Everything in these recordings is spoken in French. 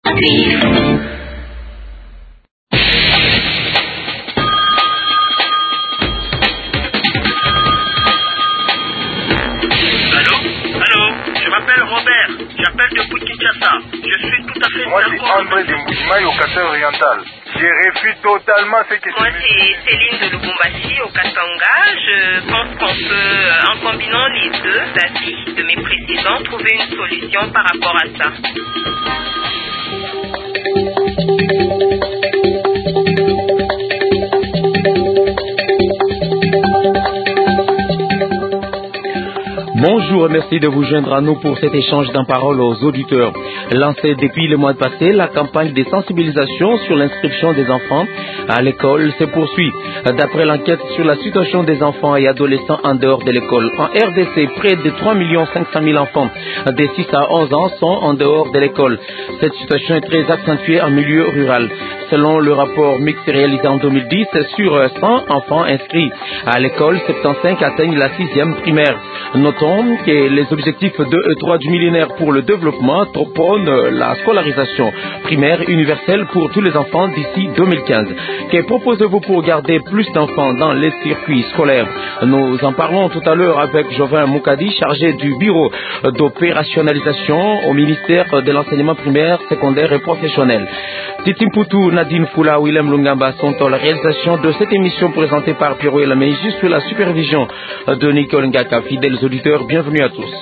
Je m'appelle Robert, j'appelle depuis Kinshasa. Je suis tout à fait d'accord. Moi, c'est André de Moujimaï au Kasai oriental. Je refuse totalement ce que Moi, c'est Céline de Lubumbashi au Katanga. Je pense qu'on peut, en combinant les deux avis de mes précédents, trouver une solution par rapport à ça. Bonjour et merci de vous joindre à nous pour cet échange d'un parole aux auditeurs. Lancée depuis le mois passé, la campagne de sensibilisation sur l'inscription des enfants à l'école se poursuit. D'après l'enquête sur la situation des enfants et adolescents en dehors de l'école, en RDC, près de 3 500 000 enfants de 6 à 11 ans sont en dehors de l'école. Cette situation est très accentuée en milieu rural. Selon le rapport mixte réalisé en 2010, sur 100 enfants inscrits à l'école, 75 atteignent la 6e primaire. Notons que les objectifs 2 et 3 du millénaire pour le développement prônent la scolarisation primaire universelle pour tous les enfants d'ici 2015. Que proposez-vous pour garder plus d'enfants dans les circuits scolaires? Nous en parlons tout à l'heure avec Jovan Moukadi, chargé du bureau d'opérationnalisation au ministère de l'enseignement primaire, secondaire et professionnel. Titimputu, Nadine Foula, Willem Lungamba sont à la réalisation de cette émission présentée par Pierrot Elameji sous la supervision de Nicole Ngaka. Fidèles auditeurs, bienvenue à tous.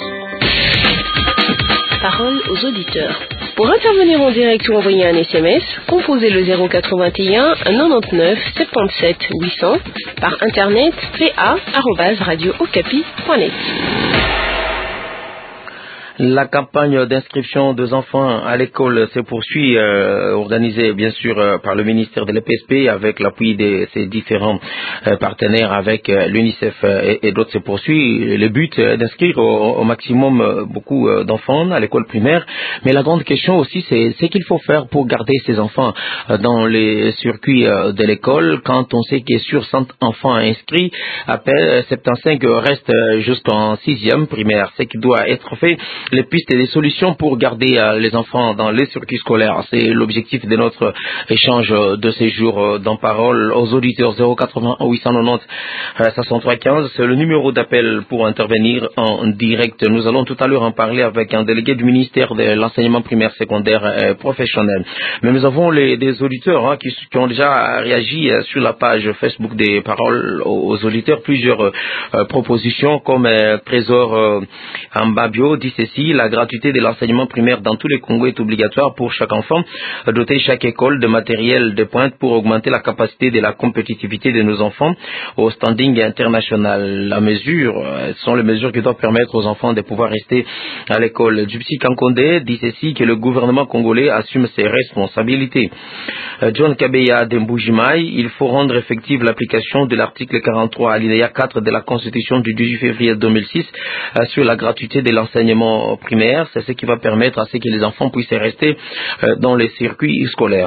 Parole aux auditeurs. Pour intervenir en direct ou envoyer un SMS, composez le 081 99 77 800 par internet pa@radiookapi.net. La campagne d'inscription des enfants à l'école se poursuit, organisée bien sûr par le ministère de l'EPSP avec l'appui de ses différents partenaires avec l'UNICEF et d'autres se poursuit. Le but est d'inscrire au maximum beaucoup d'enfants à l'école primaire, mais la grande question aussi c'est ce qu'il faut faire pour garder ces enfants dans les circuits de l'école quand on sait que sur 100 enfants inscrits, à peine 75 restent jusqu'en 6e primaire, ce qui doit être fait. Les pistes et les solutions pour garder les enfants dans les circuits scolaires. C'est l'objectif de notre échange de ces jours dans parole aux auditeurs. 080 890 63 15. C'est le numéro d'appel pour intervenir en direct. Nous allons tout à l'heure en parler avec un délégué du ministère de l'enseignement primaire, secondaire et professionnel. Mais nous avons des auditeurs qui ont déjà réagi sur la page Facebook des paroles aux auditeurs. Plusieurs propositions comme Trésor Ambabio dit ceci: la gratuité de l'enseignement primaire dans tous les Congos est obligatoire pour chaque enfant. Doter chaque école de matériel de pointe pour augmenter la capacité de la compétitivité de nos enfants au standing international. La mesure, ce sont les mesures qui doivent permettre aux enfants de pouvoir rester à l'école. Djupsi Kankonde dit ceci, que le gouvernement congolais assume ses responsabilités. John Kabeya de Mbujimaï, il faut rendre effective l'application de l'article 43 alinéa 4 de la Constitution du 18 février 2006 sur la gratuité de l'enseignement primaire. C'est ce qui va permettre à ce que les enfants puissent rester dans les circuits scolaires.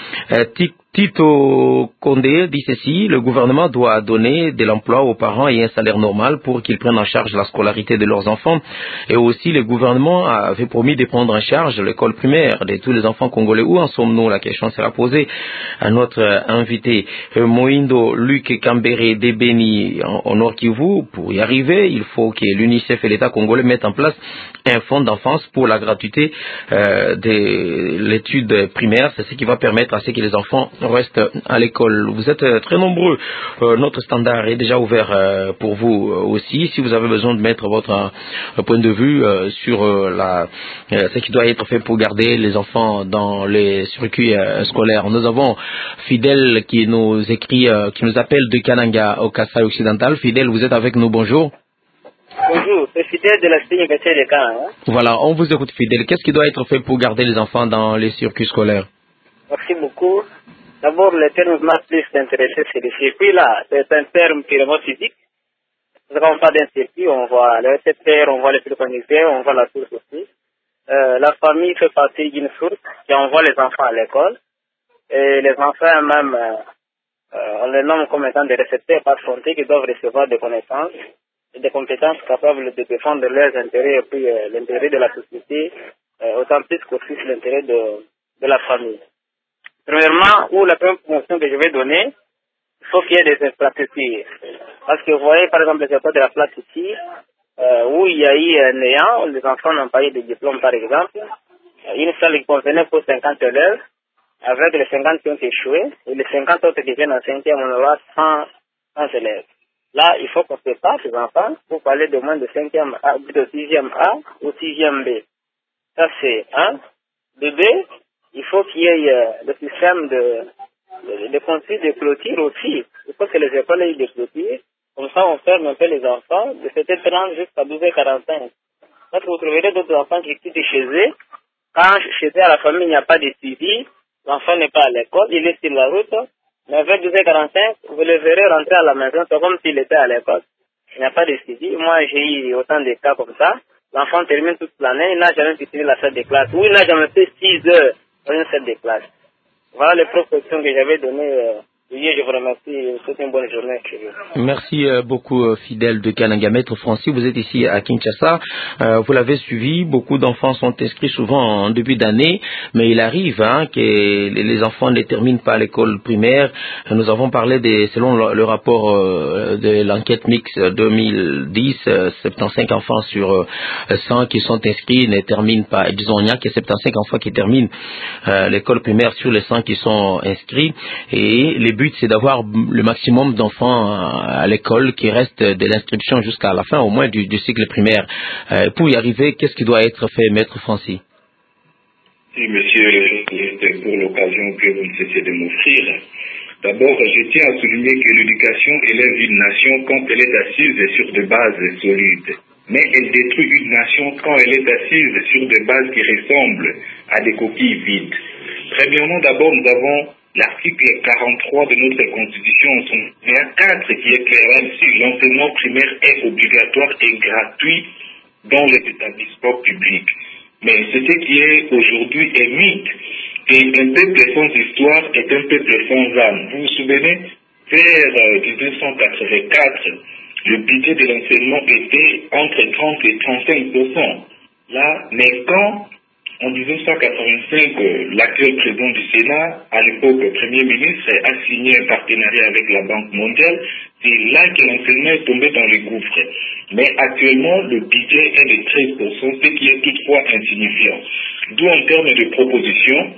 Tito Condé dit ceci: le gouvernement doit donner de l'emploi aux parents et un salaire normal pour qu'ils prennent en charge la scolarité de leurs enfants. Et aussi, le gouvernement avait promis de prendre en charge l'école primaire de tous les enfants congolais. Où en sommes-nous? La question sera posée à notre invité. Moindo Luc Kambere Debeni au Nord Kivu. Pour y arriver, il faut que l'UNICEF et l'État congolais mettent en place un fonds d'enfance pour la gratuité de l'étude primaire. C'est ce qui va permettre à ce que les enfants restent à l'école. Vous êtes très nombreux. Notre standard est déjà ouvert pour vous aussi. Si vous avez besoin de mettre votre point de vue sur ce qui doit être fait pour garder les enfants dans les circuits scolaires. Nous avons Fidèle qui nous écrit, qui nous appelle de Kananga au Kasaï occidental. Fidèle, vous êtes avec nous. Bonjour. Bonjour, c'est Fidèle de la Cité de Kananga. Voilà, on vous écoute Fidèle. Qu'est-ce qui doit être fait pour garder les enfants dans les circuits scolaires? Merci beaucoup. D'abord, le terme m'a plus intéressé, c'est le circuit-là. C'est un terme purement physique. Quand on parle d'un circuit, on voit le récepteur, on voit le préconisateur, on voit la source aussi. La famille fait partie d'une source qui envoie les enfants à l'école. Et les enfants même, on les nomme comme étant des récepteurs par santé qui doivent recevoir des connaissances et des compétences capables de défendre leurs intérêts et puis l'intérêt de la société, autant plus qu'aussi l'intérêt de de la famille. Premièrement, ou la première promotion que je vais donner, il faut qu'il y ait des infrastructures. Parce que vous voyez, par exemple, les écoles de la place ici, où il y a eu un néant, où les enfants n'ont pas eu de diplôme, par exemple, une salle qui convenait pour 50 élèves, avec les 50 qui ont échoué, et les 50 autres qui viennent en 5e, on aura 100 élèves. Là, il faut qu'on prépare les enfants pour parler de moins de 5e A, de 6e A ou 6e B. Ça, c'est un. De deux, il faut qu'il y ait le système de construire des clôtures aussi. Il faut que les écoles aient des clôtures. Comme ça, on ferme un peu les enfants de 7h30 jusqu'à 12h45. Parce que vous trouverez d'autres enfants qui quittent chez eux. Quand chez eux, à la famille, il n'y a pas de suivi, l'enfant n'est pas à l'école, il est sur la route. Mais vers 12h45, vous le verrez rentrer à la maison, c'est comme s'il était à l'école. Il n'y a pas de suivi. Moi, j'ai eu autant de cas comme ça. L'enfant termine toute l'année, il n'a jamais pu finir la salle de classe. Ou il n'a jamais fait 6 heures dans une salle de classe. Voilà les propositions que j'avais données. Je vous remercie. C'est une bonne journée. Merci beaucoup, Fidèle de Kananga. Maître Francis, vous êtes ici à Kinshasa. Vous l'avez suivi. Beaucoup d'enfants sont inscrits souvent en début d'année, mais il arrive que les enfants ne terminent pas l'école primaire. Nous avons parlé selon le rapport de l'enquête mixte 2010, 75 enfants sur 100 qui sont inscrits ne terminent pas. Disons, il n'y a que 75 enfants qui terminent l'école primaire sur les 100 qui sont inscrits. Et les but, c'est d'avoir le maximum d'enfants à l'école qui restent de l'inscription jusqu'à la fin, au moins du cycle primaire. Pour y arriver, qu'est-ce qui doit être fait, Maître Francis? Oui, monsieur le journaliste, pour l'occasion que vous ne cessez de m'offrir. D'abord, je tiens à souligner que l'éducation élève une nation quand elle est assise sur des bases solides. Mais elle détruit une nation quand elle est assise sur des bases qui ressemblent à des coquilles vides. Premièrement, d'abord, nous avons l'article 43 de notre Constitution, son alinéa 4, qui est clair ici. L'enseignement primaire est obligatoire et gratuit dans les établissements publics. Mais ce qui est aujourd'hui est mythe. Et un peuple sans histoire est un peuple sans âme. Vous vous souvenez, vers 1984, le budget de l'enseignement était entre 30 et 35%. Là, mais quand en 1985, l'actuel président du Sénat, à l'époque Premier ministre, a signé un partenariat avec la Banque mondiale. C'est là que l'enseignement est tombé dans les gouffres. Mais actuellement, le budget est de 13%, ce qui est toutefois insignifiant. D'où en termes de propositions,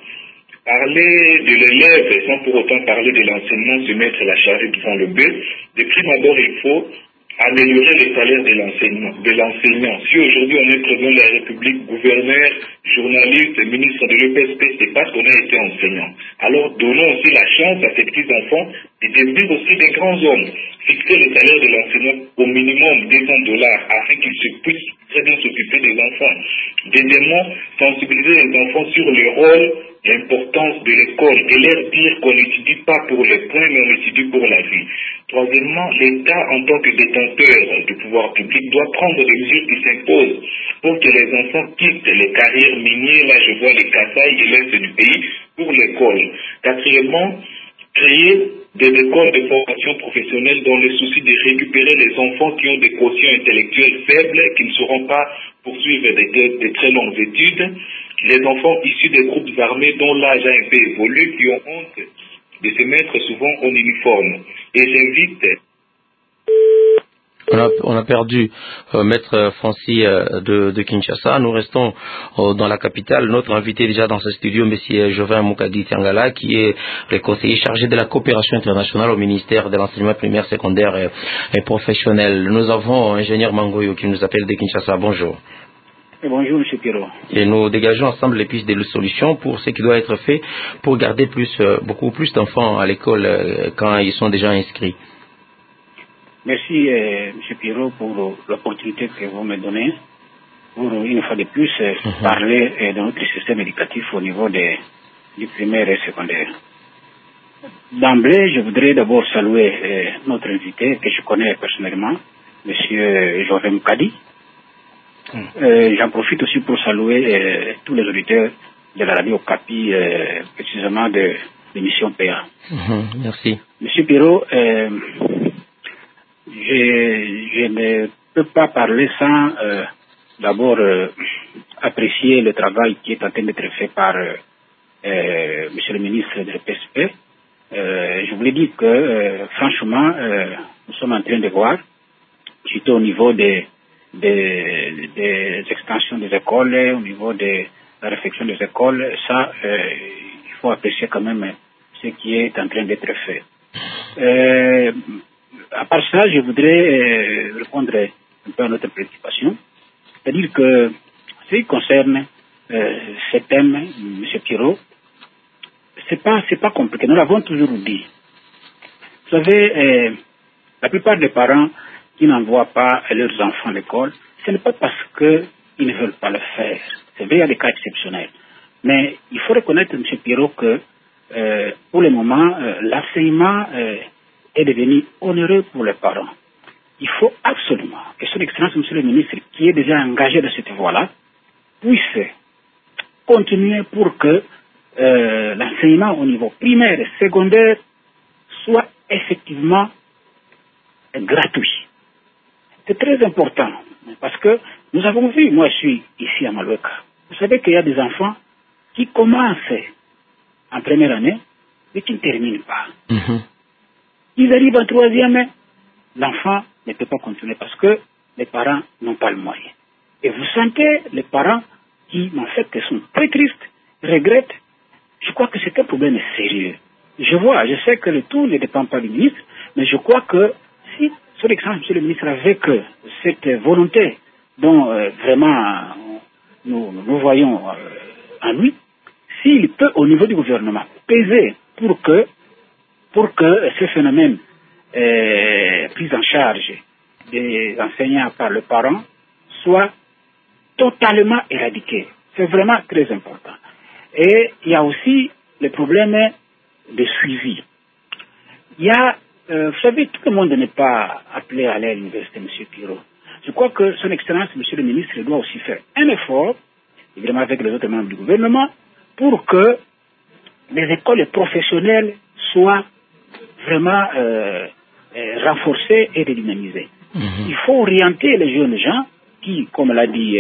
parler de l'élève sans pour autant parler de l'enseignement, se mettre la charrue devant le bœuf. De prime abord, il faut améliorer les salaires de l'enseignant. Si aujourd'hui on est président de la République, gouverneur, journaliste, ministre de l'EPSP, c'est parce qu'on a été enseignant. Alors donnons aussi la chance à ces petits enfants de devenir aussi des grands hommes. Fixer le salaire de l'enseignant au minimum $200 afin qu'ils puissent très bien s'occuper des enfants. Deuxièmement, sensibiliser les enfants sur le rôle, l'importance de l'école et leur dire qu'on n'étudie pas pour les points, mais on étudie pour la vie. Troisièmement, l'État, en tant que détenteur du pouvoir public, doit prendre des mesures qui s'imposent pour que les enfants quittent les carrières minières, là je vois les Kasaï et l'Est du pays, pour l'école. Quatrièmement, créer des écoles de formation professionnelle dans le souci de récupérer les enfants qui ont des quotients intellectuels faibles, qui ne sauront pas poursuivre des très longues études, les enfants issus des groupes armés dont l'âge a un peu évolué, qui ont honte de se mettre souvent en uniforme. Et j'invite... On a perdu Maître Francis de Kinshasa. Nous restons dans la capitale. Notre invité déjà dans ce studio, M. Jovin Moukadi Tiangala, qui est le conseiller chargé de la coopération internationale au ministère de l'enseignement primaire, secondaire et professionnel. Nous avons ingénieur Mangoyo qui nous appelle de Kinshasa. Bonjour. Bonjour, M. Pierrot. Et nous dégageons ensemble les pistes de solutions pour ce qui doit être fait pour garder beaucoup plus d'enfants à l'école quand ils sont déjà inscrits. Merci, M. Pierrot, pour l'opportunité que vous me donnez pour, une fois de plus, parler de notre système éducatif au niveau du primaire et secondaire. D'emblée, je voudrais d'abord saluer notre invité, que je connais personnellement, M. Jovin Moukadi. J'en profite aussi pour saluer tous les auditeurs de la radio Capi, précisément de l'émission PA. Merci. M. Pierrot, je ne peux pas parler sans d'abord apprécier le travail qui est en train d'être fait par monsieur le ministre de l'EPSP, je voulais dire que, franchement, nous sommes en train de voir, surtout au niveau des extensions des écoles, au niveau de la réflexion des écoles, ça, il faut apprécier quand même ce qui est en train d'être fait. À part ça, je voudrais répondre un peu à notre préoccupation. C'est-à-dire que ce qui concerne ce thème, M. Pirot, c'est pas compliqué. Nous l'avons toujours dit. Vous savez, la plupart des parents qui n'envoient pas leurs enfants à l'école, ce n'est pas parce qu'ils ne veulent pas le faire. C'est vrai, il y a des cas exceptionnels. Mais il faut reconnaître, M. Pirot, que pour le moment, l'enseignement est devenu onéreux pour les parents. Il faut absolument que son Excellence, M. le ministre, qui est déjà engagé dans cette voie-là, puisse continuer pour que l'enseignement au niveau primaire et secondaire soit effectivement gratuit. C'est très important parce que nous avons vu, moi je suis ici à Maloueka, vous savez qu'il y a des enfants qui commencent en première année et qui ne terminent pas. Ils arrivent en troisième, l'enfant ne peut pas continuer parce que les parents n'ont pas le moyen. Et vous sentez les parents qui, en fait, sont très tristes, regrettent. Je crois que c'est un problème sérieux. Je sais que le tout ne dépend pas du ministre, mais je crois que si, son Excellence, Monsieur le ministre, avec cette volonté dont vraiment nous voyons en lui, s'il peut, au niveau du gouvernement, peser pour que ce phénomène pris en charge des enseignants par le parent soit totalement éradiqué. C'est vraiment très important. Et il y a aussi le problème de suivi. Il y a, vous savez, tout le monde n'est pas appelé à aller à l'université, M. Pirot. Je crois que son Excellence, M. le ministre, doit aussi faire un effort, évidemment avec les autres membres du gouvernement, pour que les écoles professionnelles soient vraiment renforcées et redynamisées. Il faut orienter les jeunes gens qui, comme l'a dit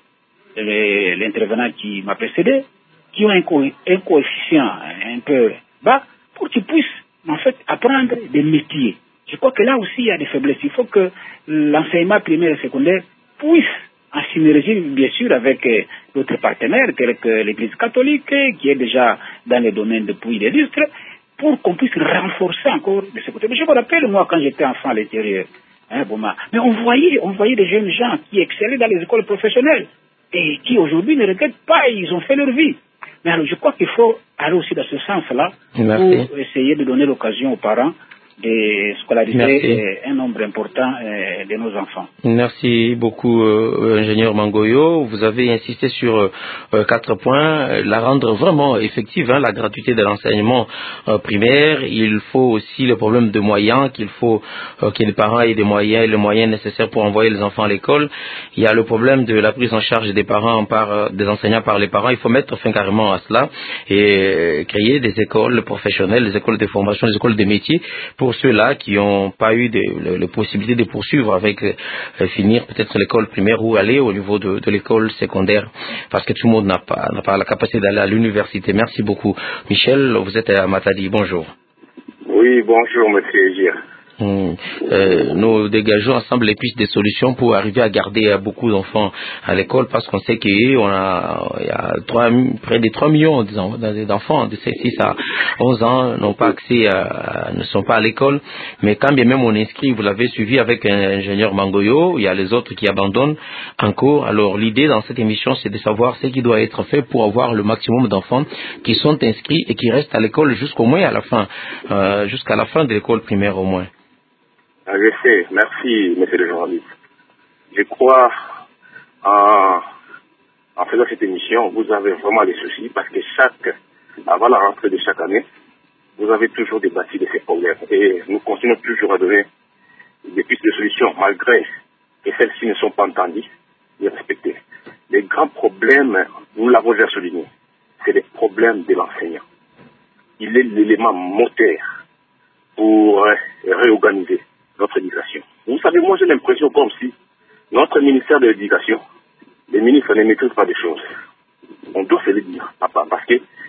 l'intervenant qui m'a précédé, qui ont un coefficient un peu bas, pour qu'ils puissent en fait apprendre des métiers. Je crois que là aussi il y a des faiblesses. Il faut que l'enseignement primaire et secondaire puisse, en synergie bien sûr avec d'autres partenaires tels que l'Église catholique, qui est déjà dans le domaine depuis des lustres, pour qu'on puisse renforcer encore de ce côté. Mais je me rappelle, moi, quand j'étais enfant à l'intérieur, mais on voyait des jeunes gens qui excellaient dans les écoles professionnelles et qui aujourd'hui ne regrettent pas, ils ont fait leur vie. Mais alors je crois qu'il faut aller aussi dans ce sens-là pour essayer de donner l'occasion aux parents de scolariser un nombre important de nos enfants. Merci beaucoup, ingénieur Mangoyo. Vous avez insisté sur 4 points. La rendre vraiment effective, la gratuité de l'enseignement primaire. Il faut aussi le problème de moyens, qu'il faut que les parents aient des moyens, les moyens nécessaires pour envoyer les enfants à l'école. Il y a le problème de la prise en charge des parents des enseignants par les parents. Il faut mettre fin carrément à cela et créer des écoles professionnelles, des écoles de formation, des écoles de métiers pour ceux-là qui n'ont pas eu la possibilité de poursuivre avec finir peut-être l'école primaire ou aller au niveau de l'école secondaire, parce que tout le monde n'a pas la capacité d'aller à l'université. Merci beaucoup. Michel, vous êtes à Matadi. Bonjour. Oui, bonjour, monsieur Gir. Nous dégageons ensemble les pistes de solutions pour arriver à garder beaucoup d'enfants à l'école, parce qu'on sait qu'il y a près de 3 millions d'enfants de 6 à 11 ans n'ont pas accès ne sont pas à l'école, mais quand bien même on inscrit, vous l'avez suivi avec ingénieur Mangoyo, il y a les autres qui abandonnent encore. Alors l'idée dans cette émission, c'est de savoir ce qui doit être fait pour avoir le maximum d'enfants qui sont inscrits et qui restent à l'école jusqu'au moins jusqu'à la fin de l'école primaire au moins. Je sais, merci, monsieur le journaliste. Je crois, en faisant cette émission, vous avez vraiment des soucis parce que avant la rentrée de chaque année, vous avez toujours débattu de ces problèmes et nous continuons toujours à donner des pistes de solutions malgré que celles-ci ne sont pas entendues et respectées. Les grands problèmes, nous l'avons déjà souligné, c'est les problèmes de l'enseignant. Il est l'élément moteur pour réorganiser notre éducation. Vous savez, moi j'ai l'impression comme si notre ministère de l'éducation, les ministres ne maîtrisent pas des choses. On doit se le dire, papa, parce que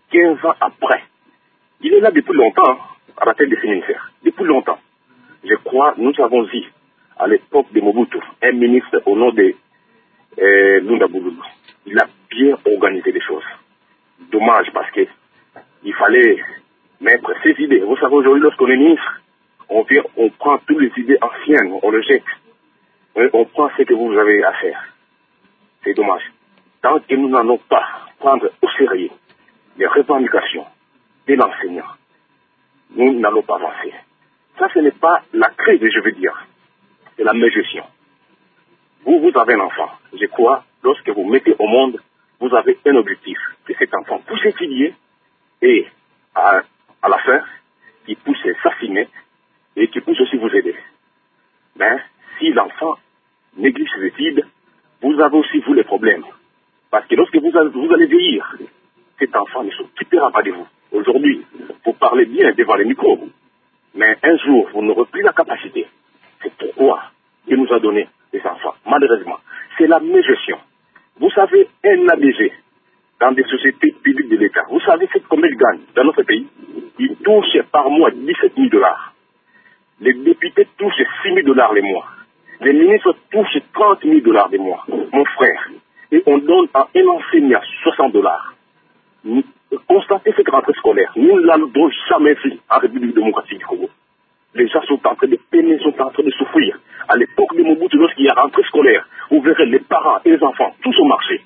15 ans après. Il est là depuis longtemps, hein, à la tête de ce ministère. Depuis longtemps. Je crois, nous avons vu, à l'époque de Mobutu, un ministre au nom de Lunda Bouloulou. Il a bien organisé les choses. Dommage parce que il fallait mettre ses idées. Vous savez, aujourd'hui, lorsqu'on est ministre, on prend toutes les idées anciennes, on le jette. On prend ce que vous avez à faire. C'est dommage. Tant que nous n'allons pas prendre au sérieux les revendications de l'enseignant, nous n'allons pas avancer. Ça, ce n'est pas la crise, je veux dire. C'est la mégestion. Vous avez un enfant. Je crois, lorsque vous mettez au monde, vous avez un objectif. Que cet enfant puisse étudier et, à la fin, qu'il puisse s'affiner et qu'il puisse aussi vous aider. Mais, si l'enfant néglige ses études, vous avez aussi, vous, les problèmes. Parce que lorsque vous allez vieillir, cet enfant ne s'occupera pas de vous. Aujourd'hui, vous parlez bien devant les micros, mais un jour, vous n'aurez plus la capacité. C'est pourquoi il nous a donné des enfants. Malheureusement, c'est la mégestion. Vous savez, un ADG dans des sociétés publiques de l'État, vous savez combien il gagne dans notre pays? Il touche par mois 17 000 $. Les députés touchent 6 000 $ les mois. Les ministres touchent 30 000 $ des mois, mon frère. Et on donne à un enseignant 60 $. Constatez cette rentrée scolaire. Nous ne l'avons jamais vu en République démocratique du Congo. Les gens sont en train de peiner, sont en train de souffrir. À l'époque de Mobutu, lorsqu'il y a rentrée scolaire, vous verrez les parents et les enfants, tous au marché.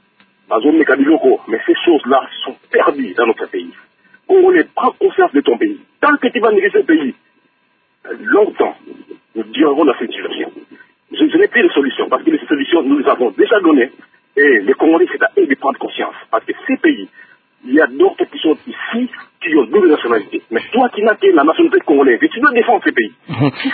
Mais ces choses-là sont perdues dans notre pays. On les prend conscience de ton pays. Tant que tu vas négliger ce pays, longtemps, nous durerons dans cette situation. Je n'ai plus de solution, parce que les solutions, nous les avons déjà données. Et les Congolais, c'est à eux de prendre conscience. Parce que ces pays, il y a d'autres qui sont ici, qui ont double nationalité. Mais toi qui n'as que la nationalité congolaise, et tu dois défendre ces pays.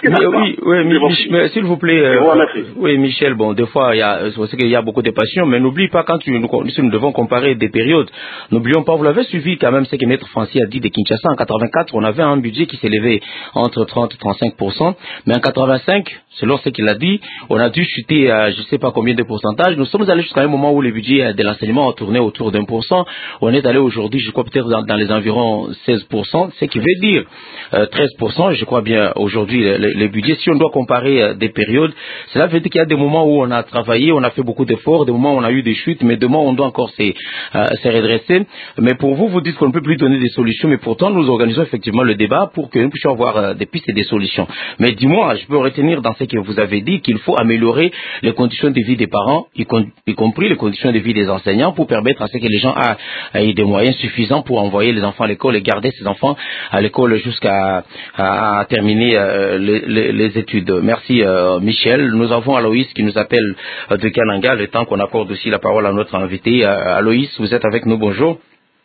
Mais s'il vous plaît, oui, Michel, bon, des fois, il y a beaucoup de passion, mais n'oublie pas, quand si nous devons comparer des périodes, n'oublions pas, vous l'avez suivi quand même, ce que Maître Francis a dit de Kinshasa. En 84, on avait un budget qui s'élevait entre 30 et 35%, mais en 85, selon ce qu'il a dit, on a dû chuter à je ne sais pas combien de pourcentage. Nous sommes allés jusqu'à un moment où le budget de l'enseignement a tourné autour d'1%. On est allé aujourd'hui, je crois peut-être dans les environs 16%, ce qui veut dire 13%, je crois bien aujourd'hui le budget. Si on doit comparer des périodes, cela veut dire qu'il y a des moments où on a travaillé, on a fait beaucoup d'efforts, des moments où on a eu des chutes, mais des moments où on doit encore se redresser. Mais pour vous, vous dites qu'on ne peut plus donner des solutions, mais pourtant nous organisons effectivement le débat pour que nous puissions avoir des pistes et des solutions. Mais dis-moi, je peux retenir dans ce que vous avez dit qu'il faut améliorer les conditions de vie des parents, y compris les conditions de vie des enseignants, pour permettre à ce que les gens aient des moyens suffisants pour envoyer les enfants à l'école et garder ces enfants à l'école jusqu'à terminer les études. Merci Michel. Nous avons Aloïs qui nous appelle de Kananga, le temps qu'on accorde aussi la parole à notre invité. Aloïs, vous êtes avec nous, bonjour.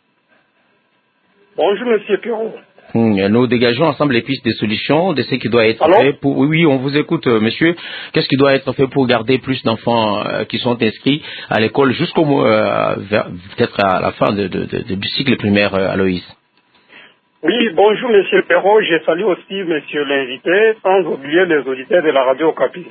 Bonjour Monsieur Pierrot. Nous dégageons ensemble les pistes de solutions de ce qui doit être fait pour... Oui, on vous écoute, monsieur. Qu'est-ce qui doit être fait pour garder plus d'enfants qui sont inscrits à l'école jusqu'au peut-être à la fin du cycle primaire, Aloïs? Oui, bonjour Monsieur Perrault. Je salue aussi Monsieur l'invité, sans oublier les auditeurs de la radio Okapi.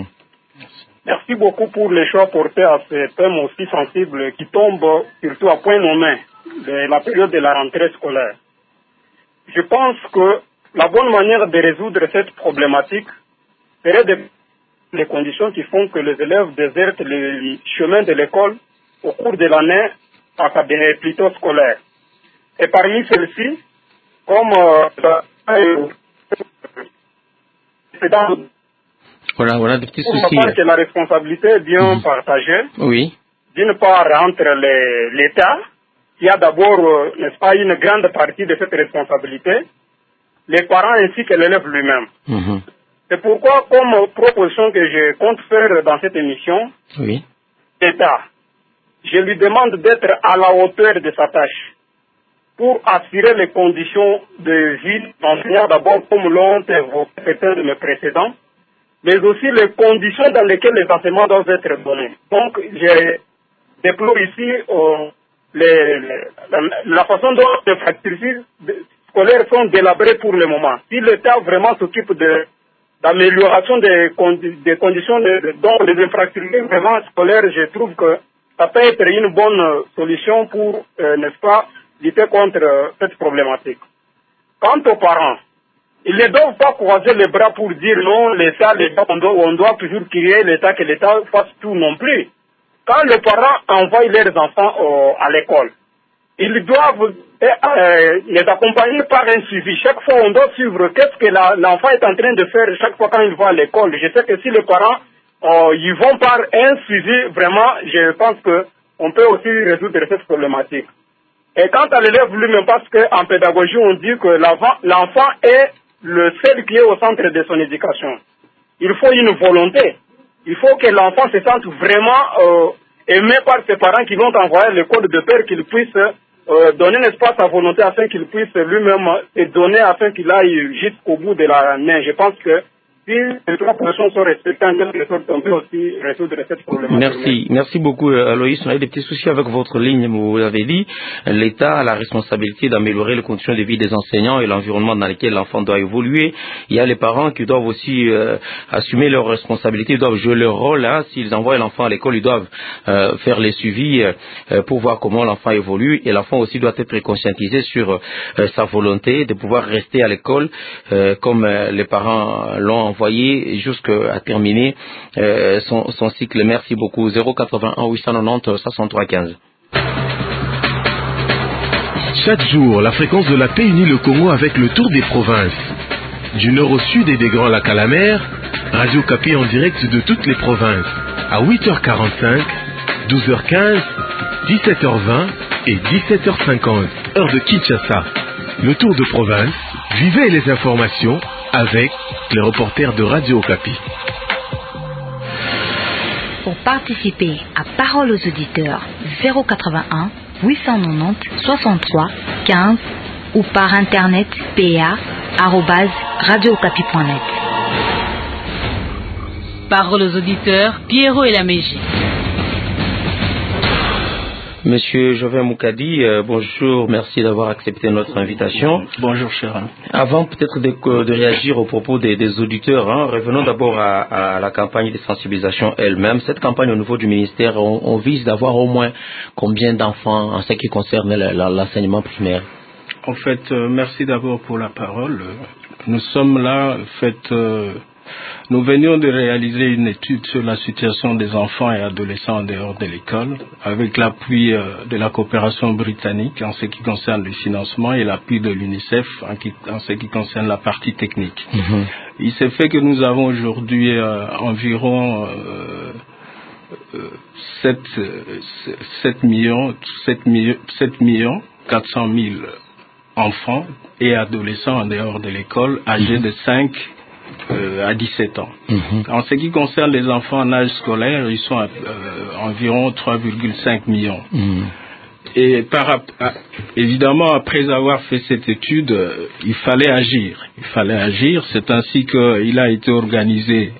Merci beaucoup pour les choix portés à ces thèmes aussi sensibles qui tombent surtout à point nommé de la période de la rentrée scolaire. Je pense que la bonne manière de résoudre cette problématique serait les conditions qui font que les élèves désertent le chemin de l'école au cours de l'année académique plutôt scolaire. Et parmi celles-ci, comme on a des petits soucis. Je pense que la responsabilité est bien partagée. Oui. D'une part, entre l'État, qui a d'abord, n'est-ce pas, une grande partie de cette responsabilité, les parents ainsi que l'élève lui-même. C'est pourquoi, comme proposition que je compte faire dans cette émission, l'État, je lui demande d'être à la hauteur de sa tâche pour assurer les conditions de vie d'enseignants d'abord, comme l'ont évoqué certains de mes précédents, mais aussi les conditions dans lesquelles les enseignements doivent être donnés. Donc, je déplore ici la façon dont les infrastructures scolaires sont délabrées pour le moment. Si l'État vraiment s'occupe d'amélioration des conditions dans les infrastructures vraiment scolaires, je trouve que ça peut être une bonne solution pour, n'est-ce pas, lutter contre cette problématique. Quant aux parents, ils ne doivent pas croiser les bras pour dire non, l'État, on doit toujours crier l'État, que l'État fasse tout non plus. Quand les parents envoient leurs enfants à l'école, ils doivent les accompagner par un suivi. Chaque fois, on doit suivre qu'est-ce que l'enfant est en train de faire chaque fois quand il va à l'école. Je sais que si les parents ils vont par un suivi, vraiment, je pense qu'on peut aussi résoudre cette problématique. Et quant à l'élève lui-même, parce qu'en pédagogie, on dit que l'enfant est le seul qui est au centre de son éducation. Il faut une volonté. Il faut que l'enfant se sente vraiment aimé par ses parents qui l'ont envoyé à l'école de peur qu'il puisse donner un espace à volonté afin qu'il puisse lui-même se donner afin qu'il aille jusqu'au bout de la main. Je pense que si les trois positions sont respectées en quelque sorte, on peut aussi résoudre cette problématique. Merci beaucoup Aloïs. On a eu des petits soucis avec votre ligne, vous l'avez dit. L'État a la responsabilité d'améliorer les conditions de vie des enseignants et l'environnement dans lequel l'enfant doit évoluer. Il y a les parents qui doivent aussi assumer leurs responsabilités, ils doivent jouer leur rôle. S'ils envoient l'enfant à l'école, ils doivent faire les suivis pour voir comment l'enfant évolue. Et l'enfant aussi doit être conscientisé sur sa volonté de pouvoir rester à l'école comme les parents l'ont envoyé jusqu'à terminer son cycle. Merci beaucoup. 081 890 63 15. Chaque jour, la fréquence de la paix unit le Congo avec le tour des provinces. Du nord au sud et des Grands Lacs à la mer, Radio Okapi en direct de toutes les provinces. À 8h45, 12h15, 17h20 et 17h50, heure de Kinshasa. Le tour de province, vivez les informations avec les reporters de Radio Okapi. Pour participer à Parole aux auditeurs, 081 890 63 15 ou par internet pa@radiookapi.net. Parole aux auditeurs, Pierrot et la Mégie. Monsieur Joven Moukadi, bonjour, merci d'avoir accepté notre invitation. Bonjour, cher ami. Avant peut-être de réagir aux propos des auditeurs, revenons d'abord à la campagne de sensibilisation elle-même. Cette campagne au niveau du ministère, on vise d'avoir au moins combien d'enfants en ce qui concerne l'enseignement primaire? En fait, merci d'abord pour la parole. Nous sommes là, nous venions de réaliser une étude sur la situation des enfants et adolescents en dehors de l'école, avec l'appui de la coopération britannique en ce qui concerne le financement et l'appui de l'UNICEF en ce qui concerne la partie technique. Il s'est fait que nous avons aujourd'hui environ 7 millions 400 000 enfants et adolescents en dehors de l'école âgés de 5 à 17 ans. En ce qui concerne les enfants en âge scolaire, ils sont environ 3,5 millions. Et évidemment, après avoir fait cette étude, il fallait agir. C'est ainsi qu'il a été organisé,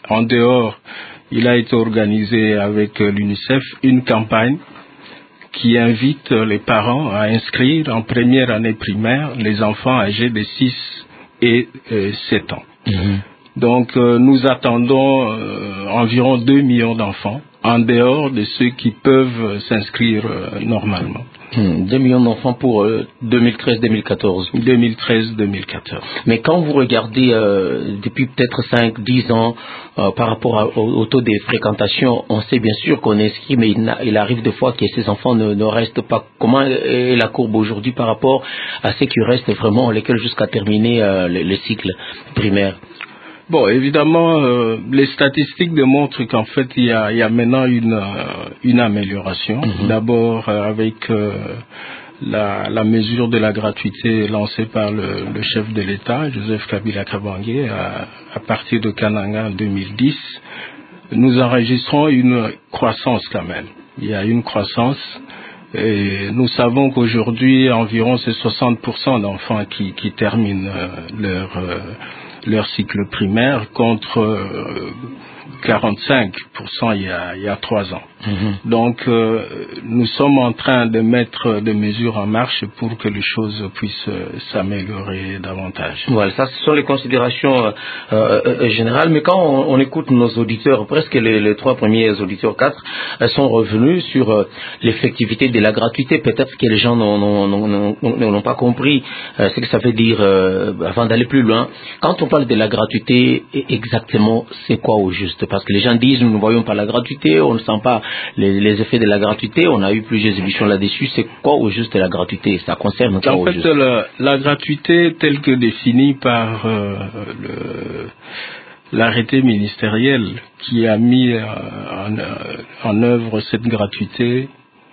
avec l'UNICEF une campagne qui invite les parents à inscrire en première année primaire les enfants âgés de 6 et 7 ans. Donc nous attendons environ 2 millions d'enfants en dehors de ceux qui peuvent s'inscrire normalement. 2 millions d'enfants pour 2013-2014. 2013-2014. Mais quand vous regardez depuis peut-être 5-10 ans par rapport au taux de fréquentation, on sait bien sûr qu'on inscrit, mais il arrive des fois que ces enfants ne restent pas. Comment est la courbe aujourd'hui par rapport à ceux qui restent vraiment, lesquels jusqu'à terminer le cycle primaire? Bon, évidemment, les statistiques démontrent qu'en fait, il y a maintenant une amélioration. D'abord, avec la mesure de la gratuité lancée par le chef de l'État, Joseph Kabila Kabange, à partir de Kananga en 2010, nous enregistrons une croissance quand même. Il y a une croissance. Et nous savons qu'aujourd'hui, environ c'est 60% d'enfants qui terminent leur cycle primaire contre 45% il y a 3 ans. Donc, nous sommes en train de mettre des mesures en marche pour que les choses puissent s'améliorer davantage. Voilà, ça, ce sont les considérations générales. Mais quand on écoute nos auditeurs, presque les 3 premiers auditeurs, 4, sont revenus sur l'effectivité de la gratuité. Peut-être que les gens n'ont pas compris ce que ça veut dire avant d'aller plus loin. Quand on parle de la gratuité, exactement, c'est quoi au juste? Parce que les gens disent, nous ne voyons pas la gratuité, on ne sent pas les effets de la gratuité. On a eu plusieurs émissions là-dessus. C'est quoi au juste la gratuité? Ça concerne quoi au juste? En fait, la gratuité telle que définie par l'arrêté ministériel qui a mis en œuvre cette gratuité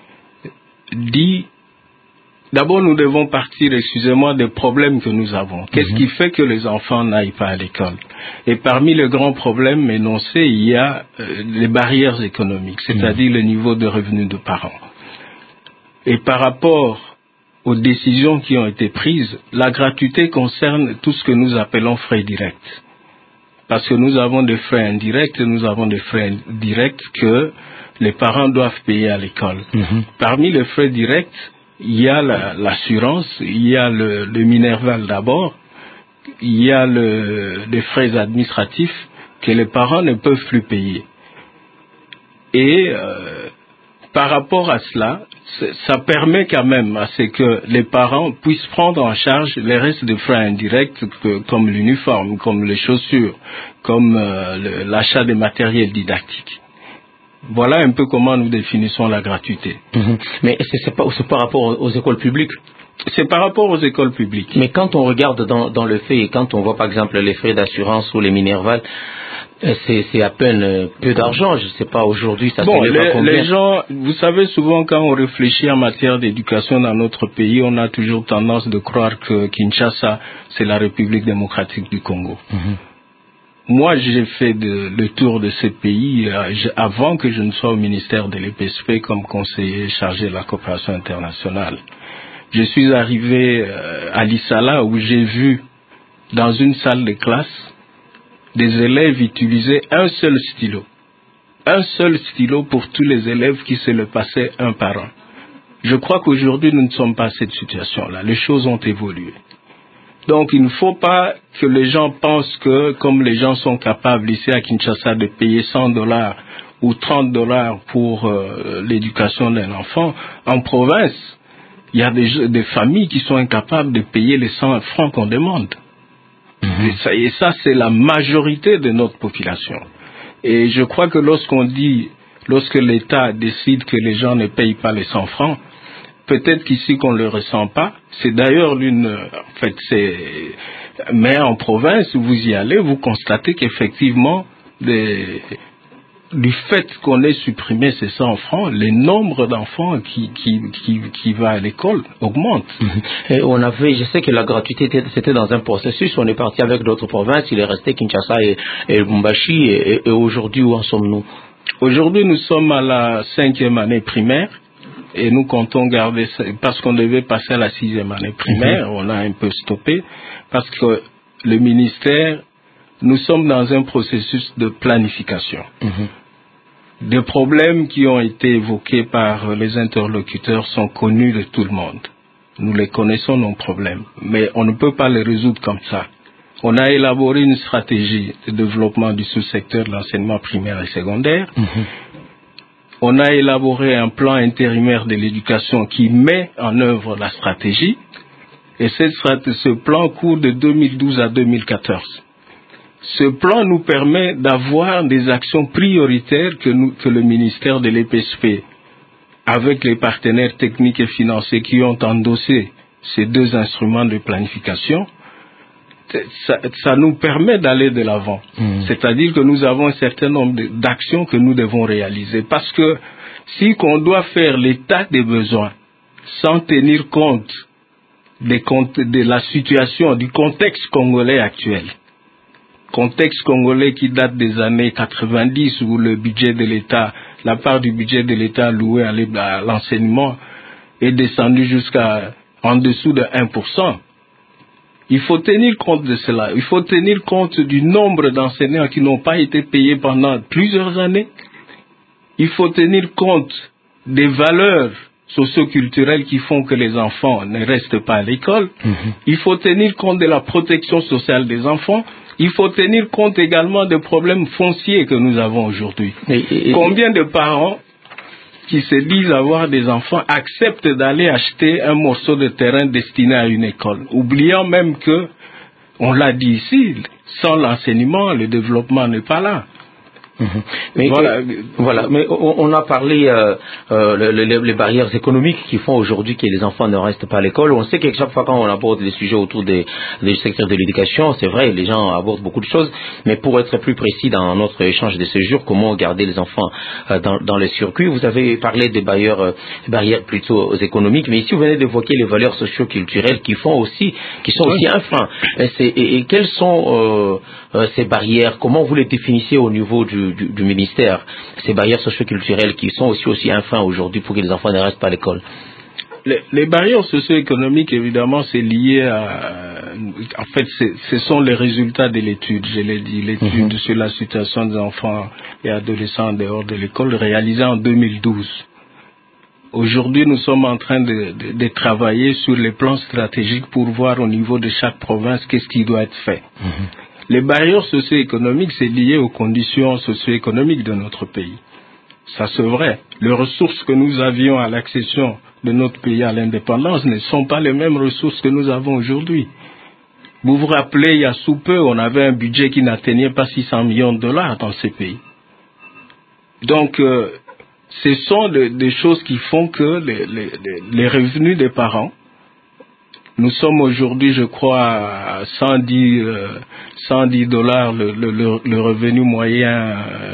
dit, d'abord nous devons partir, excusez-moi, des problèmes que nous avons. Qu'est-ce qui fait que les enfants n'aillent pas à l'école? Et parmi les grands problèmes énoncés, il y a les barrières économiques, c'est-à-dire le niveau de revenus de parents. Et par rapport aux décisions qui ont été prises, la gratuité concerne tout ce que nous appelons frais directs. Parce que nous avons des frais indirects, nous avons des frais directs que les parents doivent payer à l'école. Parmi les frais directs, il y a l'assurance, il y a le Minerval d'abord, il y a les frais administratifs que les parents ne peuvent plus payer. Et par rapport à cela, ça permet quand même à ce que les parents puissent prendre en charge les restes de frais indirects comme l'uniforme, comme les chaussures, comme l'achat des matériels didactiques. Voilà un peu comment nous définissons la gratuité. Mais c'est par rapport aux écoles publiques? C'est par rapport aux écoles publiques. Mais quand on regarde dans le fait, et quand on voit par exemple les frais d'assurance ou les Minerval, c'est à peine peu d'argent. Je ne sais pas aujourd'hui, ça s'élève à combien? Les gens, vous savez, souvent quand on réfléchit en matière d'éducation dans notre pays, on a toujours tendance de croire que Kinshasa, c'est la République démocratique du Congo. Moi, j'ai fait le tour de ces pays avant que je ne sois au ministère de l'EPSP comme conseiller chargé de la coopération internationale. Je suis arrivé à Lissala où j'ai vu dans une salle de classe des élèves utiliser un seul stylo. Un seul stylo pour tous les élèves qui se le passaient un par un. Je crois qu'aujourd'hui, nous ne sommes pas à cette situation-là. Les choses ont évolué. Donc, il ne faut pas que les gens pensent que, comme les gens sont capables ici à Kinshasa de payer $100 ou $30 pour l'éducation d'un enfant, en province, il y a des familles qui sont incapables de payer les 100 francs qu'on demande. Et ça, c'est la majorité de notre population. Et je crois que lorsque l'État décide que les gens ne payent pas les 100 francs, peut-être qu'ici qu'on ne le ressent pas. C'est d'ailleurs mais en province, vous y allez, vous constatez qu'effectivement, du fait qu'on ait supprimé ces 100 francs, le nombre d'enfants qui va à l'école augmente. Et je sais que la gratuité c'était dans un processus, on est parti avec d'autres provinces, il est resté Kinshasa et Lubumbashi, et aujourd'hui où en sommes-nous? Aujourd'hui nous sommes à la 5e année primaire, et nous comptons garder, parce qu'on devait passer à la 6e année primaire, on a un peu stoppé, parce que le ministère, nous sommes dans un processus de planification. Des problèmes qui ont été évoqués par les interlocuteurs sont connus de tout le monde. Nous les connaissons, nos problèmes, mais on ne peut pas les résoudre comme ça. On a élaboré une stratégie de développement du sous-secteur de l'enseignement primaire et secondaire. On a élaboré un plan intérimaire de l'éducation qui met en œuvre la stratégie, et ce plan court de 2012 à 2014. Ce plan nous permet d'avoir des actions prioritaires que le ministère de l'EPSP, avec les partenaires techniques et financiers qui ont endossé ces 2 instruments de planification, ça nous permet d'aller de l'avant. C'est-à-dire que nous avons un certain nombre d'actions que nous devons réaliser. Parce que si on doit faire l'état des besoins sans tenir compte de la situation, du contexte congolais actuel, contexte congolais qui date des années 90 où le budget de l'État, la part du budget de l'État allouée à l'enseignement est descendue en dessous de 1%. Il faut tenir compte de cela. Il faut tenir compte du nombre d'enseignants qui n'ont pas été payés pendant plusieurs années. Il faut tenir compte des valeurs socioculturelles qui font que les enfants ne restent pas à l'école. Il faut tenir compte de la protection sociale des enfants. Il faut tenir compte également des problèmes fonciers que nous avons aujourd'hui. Combien de parents qui se disent avoir des enfants acceptent d'aller acheter un morceau de terrain destiné à une école, oubliant même que, on l'a dit ici, sans l'enseignement, le développement n'est pas là. Mais voilà. Mais on a parlé les barrières économiques qui font aujourd'hui que les enfants ne restent pas à l'école. On sait que chaque fois quand on aborde les sujets autour des secteurs de l'éducation, c'est vrai, les gens abordent beaucoup de choses. Mais pour être plus précis dans notre échange de ce jour, comment garder les enfants dans les circuits? Vous avez parlé des barrières plutôt économiques, mais ici vous venez d'évoquer les valeurs socio-culturelles qui sont aussi un frein. Et quelles sont ces barrières? Comment vous les définissez au niveau du ministère, ces barrières socio-culturelles qui sont aussi un frein aujourd'hui pour que les enfants ne restent pas à l'école? Les barrières socio-économiques, évidemment, c'est lié à... En fait, ce sont les résultats de l'étude, je l'ai dit, l'étude sur la situation des enfants et adolescents en dehors de l'école réalisée en 2012. Aujourd'hui, nous sommes en train de travailler sur les plans stratégiques pour voir au niveau de chaque province qu'est-ce qui doit être fait. Les barrières socio-économiques, c'est lié aux conditions socio-économiques de notre pays. Ça, c'est vrai. Les ressources que nous avions à l'accession de notre pays à l'indépendance ne sont pas les mêmes ressources que nous avons aujourd'hui. Vous vous rappelez, il y a sous peu, on avait un budget qui n'atteignait pas 600 millions de dollars dans ces pays. Donc, ce sont des choses qui font que les revenus des parents, nous sommes aujourd'hui, je crois, à 110 dollars le revenu moyen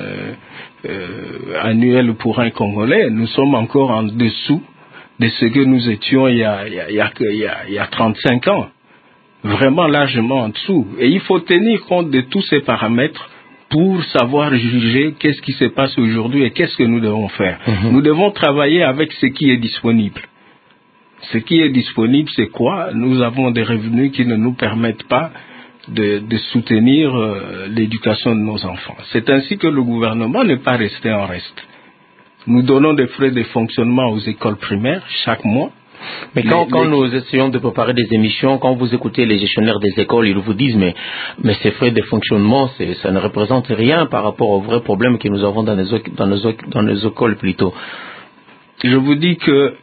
annuel pour un Congolais. Nous sommes encore en dessous de ce que nous étions il y a 35 ans. Vraiment largement en dessous. Et il faut tenir compte de tous ces paramètres pour savoir juger qu'est-ce qui se passe aujourd'hui et qu'est-ce que nous devons faire. Nous devons travailler avec ce qui est disponible. Ce qui est disponible, c'est quoi? Nous avons des revenus qui ne nous permettent pas de soutenir l'éducation de nos enfants. C'est ainsi que le gouvernement n'est pas resté en reste. Nous donnons des frais de fonctionnement aux écoles primaires chaque mois. Mais quand nous essayons de préparer des émissions, quand vous écoutez les gestionnaires des écoles, ils vous disent mais ces frais de fonctionnement, ça ne représente rien par rapport aux vrais problèmes que nous avons dans nos écoles plutôt. Je vous dis que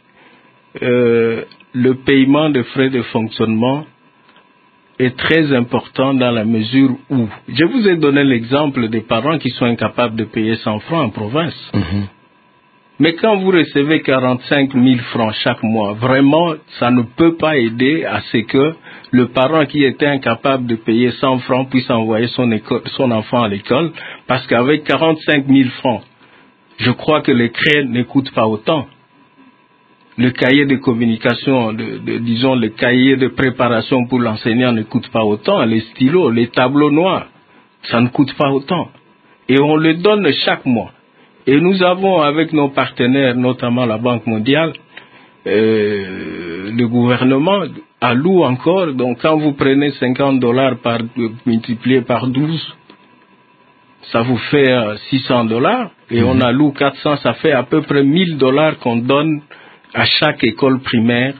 le paiement de frais de fonctionnement est très important dans la mesure où, je vous ai donné l'exemple des parents qui sont incapables de payer 100 francs en province. Mais quand vous recevez 45 000 francs chaque mois, vraiment, ça ne peut pas aider à ce que le parent qui était incapable de payer 100 francs puisse envoyer son enfant à l'école, parce qu'avec 45 000 francs, je crois que les crèches ne coûtent pas autant. Le cahier de communication, disons le cahier de préparation pour l'enseignant ne coûte pas autant, les stylos, les tableaux noirs, ça ne coûte pas autant. Et on le donne chaque mois. Et nous avons avec nos partenaires, notamment la Banque mondiale, le gouvernement alloue encore, donc quand vous prenez 50 dollars multiplié par 12, ça vous fait 600 dollars, et on alloue 400, ça fait à peu près 1000 dollars qu'on donne à chaque école primaire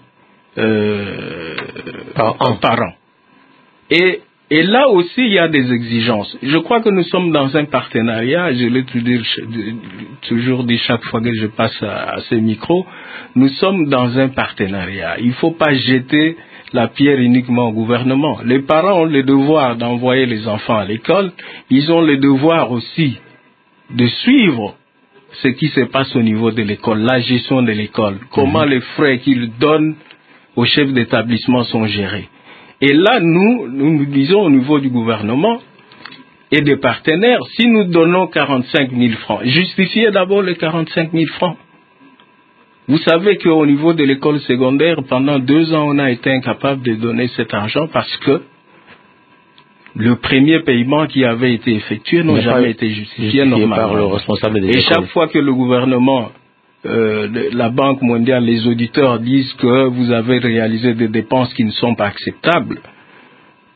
par an. Et là aussi, il y a des exigences. Je crois que nous sommes dans un partenariat, je l'ai toujours dit chaque fois que je passe à ce micro, nous sommes dans un partenariat. Il ne faut pas jeter la pierre uniquement au gouvernement. Les parents ont le devoir d'envoyer les enfants à l'école, ils ont le devoir aussi de suivre ce qui se passe au niveau de l'école, la gestion de l'école, comment les frais qu'ils donnent aux chefs d'établissement sont gérés. Et là, nous disons au niveau du gouvernement et des partenaires, si nous donnons 45 000 francs, justifiez d'abord les 45 000 francs. Vous savez qu'au niveau de l'école secondaire, pendant 2 ans, on a été incapable de donner cet argent parce que le premier paiement qui avait été effectué n'a jamais été justifié normalement. Par le responsable des écoles. Et chaque fois que le gouvernement, la Banque mondiale, les auditeurs disent que vous avez réalisé des dépenses qui ne sont pas acceptables,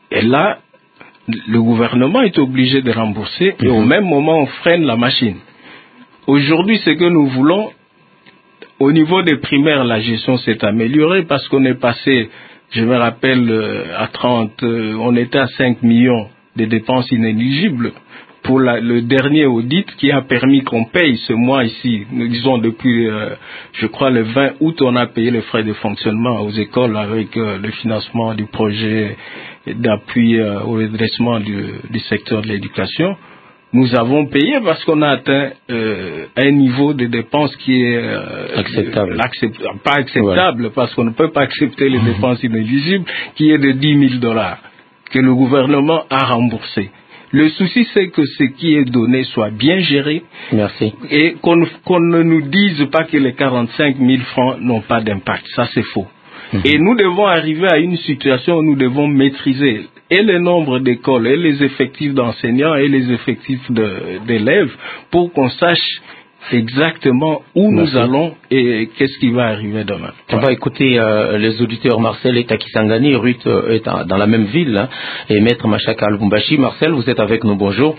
Et là, le gouvernement est obligé de rembourser et au même moment, on freine la machine. Aujourd'hui, ce que nous voulons, au niveau des primaires, la gestion s'est améliorée parce qu'on est passé, je me rappelle, à 30, on était à 5 millions de dépenses inéligibles pour le dernier audit qui a permis qu'on paye ce mois ici. Nous disons depuis, je crois, le 20 août, on a payé les frais de fonctionnement aux écoles avec le financement du projet d'appui au redressement du secteur de l'éducation. Nous avons payé parce qu'on a atteint un niveau de dépenses qui est acceptable. Pas acceptable, parce qu'on ne peut pas accepter les dépenses inéligibles, qui est de $10,000 que le gouvernement a remboursé. Le souci, c'est que ce qui est donné soit bien géré. Merci. Et qu'on ne nous dise pas que les 45 000 francs n'ont pas d'impact. Ça, c'est faux. Et nous devons arriver à une situation où nous devons maîtriser et le nombre d'écoles, et les effectifs d'enseignants, et les effectifs d'élèves, pour qu'on sache exactement où nous allons et qu'est-ce qui va arriver demain. On va écouter les auditeurs. Marcel est à Kisangani, Ruth est dans la même ville, hein, et Maître Machaka Lubumbashi. Marcel, vous êtes avec nous, bonjour.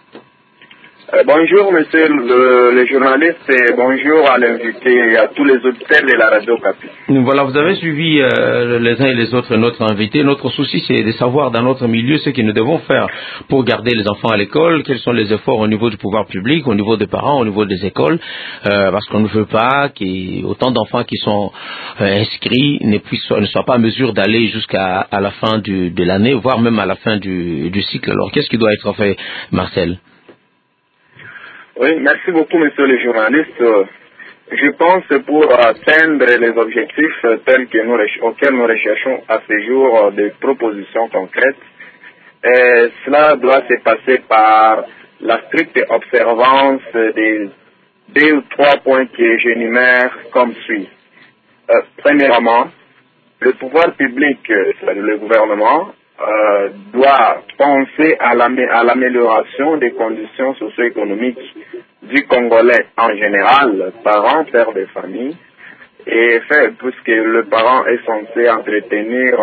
Bonjour monsieur le journaliste et bonjour à l'invité et à tous les auditeurs de la radio Okapi. Voilà, vous avez suivi les uns et les autres notre invité. Notre souci, c'est de savoir dans notre milieu ce que nous devons faire pour garder les enfants à l'école, quels sont les efforts au niveau du pouvoir public, au niveau des parents, au niveau des écoles, parce qu'on ne veut pas qu'autant d'enfants qui sont inscrits ne soient pas en mesure d'aller jusqu'à la fin de l'année, voire même à la fin du cycle. Alors, qu'est-ce qui doit être fait, Marcel? Oui, merci beaucoup, monsieur le journaliste. Je pense pour atteindre les objectifs tels que auxquels nous recherchons à ce jour des propositions concrètes, cela doit se passer par la stricte observance des 2 ou 3 points que j'énumère comme suit. Premièrement, le pouvoir public, le gouvernement, doit penser à l'amélioration des conditions socio-économiques du Congolais en général, parents, pères de famille, et puisque le parent est censé entretenir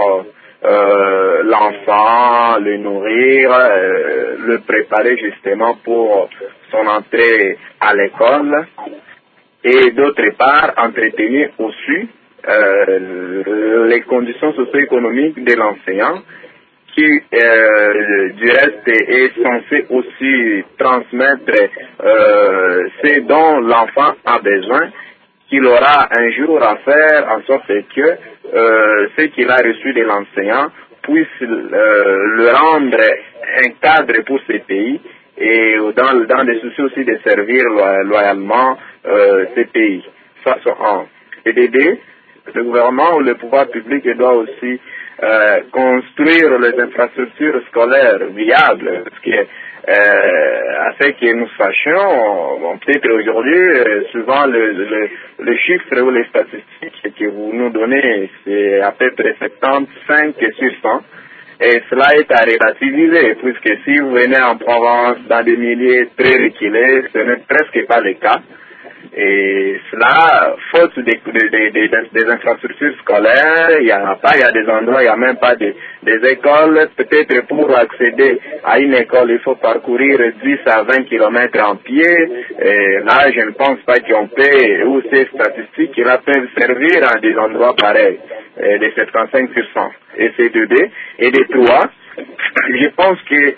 l'enfant, le nourrir, le préparer justement pour son entrée à l'école, et d'autre part entretenir aussi les conditions socio-économiques de l'enseignant, qui du reste est censé aussi transmettre ce dont l'enfant a besoin, qu'il aura un jour à faire en sorte que ce qu'il a reçu de l'enseignant puisse le rendre un cadre pour ce pays et dans des soucis aussi de servir loyalement ces pays. Ça, c'est un. Et de deux, le gouvernement ou le pouvoir public doit aussi construire les infrastructures scolaires viables, parce que à ce que nous sachions, peut-être aujourd'hui, suivant le chiffre ou les statistiques que vous nous donnez, c'est à peu près 75 sur 100, et cela est à relativiser, puisque si vous venez en Provence, dans des milieux très reculés, ce n'est presque pas le cas. Et cela, faute des infrastructures scolaires, il n'y en a pas, il y a des endroits, il n'y a même pas des écoles. Peut-être pour accéder à une école, il faut parcourir 10 à 20 kilomètres en pied. Et là, je ne pense pas qu'on peut, ou ces statistiques là peuvent servir à des endroits pareils, de 75%. Et c'est de deux. Et de trois, je pense que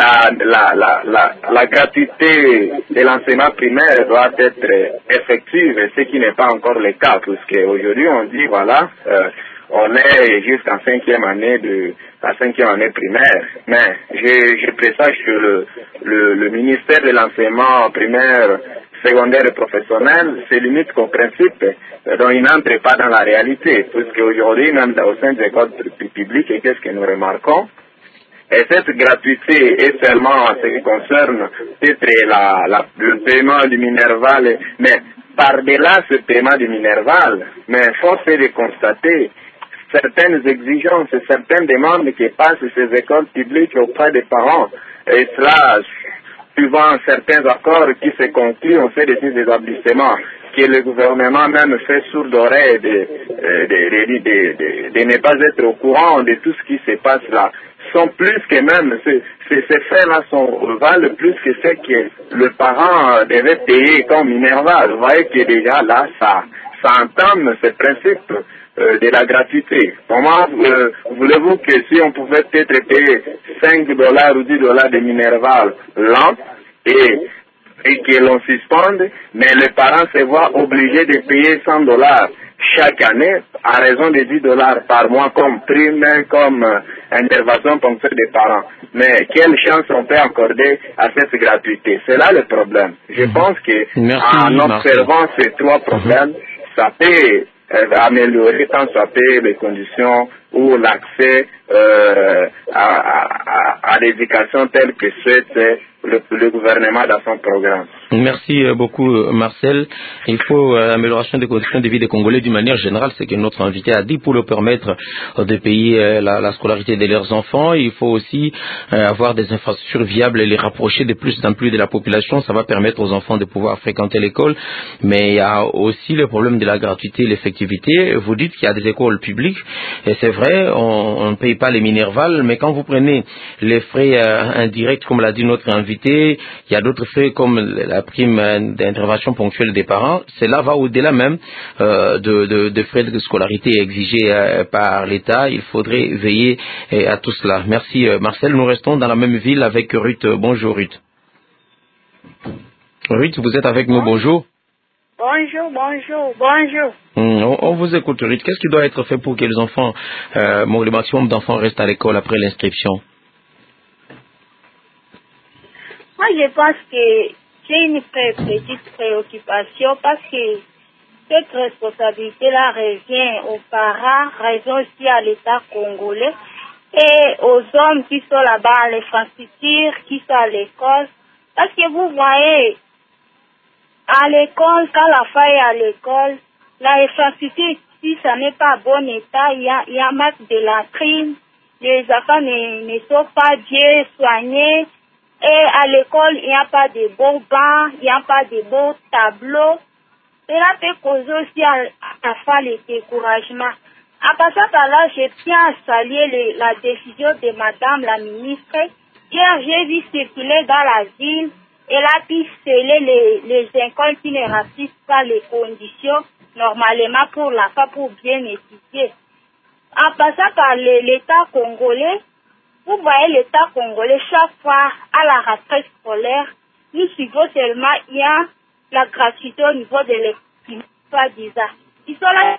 la gratuité de l'enseignement primaire doit être effective, ce qui n'est pas encore le cas, puisque aujourd'hui on dit voilà, on est jusqu'en 5e année la 5e année primaire, mais je présage que le ministère de l'enseignement primaire, secondaire et professionnel se limite qu'au principe, dont il n'entre pas dans la réalité, puisque aujourd'hui même au sein des écoles publiques, qu'est-ce que nous remarquons? Et cette gratuité est seulement en ce qui concerne peut-être le paiement du Minerval, mais par-delà ce paiement du Minerval, mais force est de constater certaines exigences, certaines demandes qui passent ces écoles publiques auprès des parents. Et cela, suivant certains accords qui se concluent au sein de ces établissements, que le gouvernement même fait sourd oreille de ne pas être au courant de tout ce qui se passe là, sont plus que même, ces faits-là valent plus que ce que le parent devait payer comme Minerval. Vous voyez que déjà là, ça entame ce principe de la gratuité. Comment voulez-vous que si on pouvait peut-être payer $5 ou $10 de Minerval l'an et que l'on suspende, mais le parent se voit obligé de payer $100 chaque année à raison de $10 par mois comme prime, comme intervention ponctuelle des parents. Mais quelle chance on peut accorder à cette gratuité? C'est là le problème. Je pense que en observant ces trois problèmes, ça peut améliorer tant soit peu les conditions ou l'accès à l'éducation telle que souhaite le gouvernement dans son programme. Merci beaucoup Marcel. Il faut amélioration des conditions de vie des Congolais d'une manière générale, c'est que notre invité a dit, pour leur permettre de payer la scolarité de leurs enfants. Il faut aussi avoir des infrastructures viables et les rapprocher de plus en plus de la population. Ça va permettre aux enfants de pouvoir fréquenter l'école. Mais il y a aussi le problème de la gratuité et l'effectivité. Vous dites qu'il y a des écoles publiques et c'est vrai, on ne paye pas les Minerval, mais quand vous prenez les frais indirects, comme l'a dit notre invité, il y a d'autres frais comme la prime d'intervention ponctuelle des parents. Cela va au-delà même de frais de scolarité exigés par l'État. Il faudrait veiller à tout cela. Merci Marcel. Nous restons dans la même ville avec Ruth. Bonjour Ruth. Ruth, vous êtes avec nous. Bonjour. Bonjour. On vous écoute Ruth. Qu'est-ce qui doit être fait pour que les enfants, le maximum d'enfants restent à l'école après l'inscription? Moi, je pense que j'ai une petite préoccupation parce que cette responsabilité-là revient aux parents, revient aussi à l'État congolais et aux hommes qui sont là-bas à l'infrastructure, qui sont à l'école. Parce que vous voyez, à l'école, quand la femme est à l'école, l'infrastructure, si ça n'est pas bon état, il y a masse de latrines, les enfants ne sont pas bien soignés. Et à l'école, il n'y a pas de beaux bancs, il n'y a pas de beaux tableaux. Cela peut causer aussi à faire le découragement. En passant par là, je tiens à saluer la décision de Madame la ministre. Hier, j'ai vu circuler dans la ville, elle a pu sceller les écoles qui ne remplissent pas les conditions normalement pour la femme pour bien étudier. En passant par l'État congolais, vous voyez l'État congolais, chaque fois à la rentrée scolaire, nous suivons seulement, il y a la gratuité au niveau de l'école, soi-disant. Ils sont là.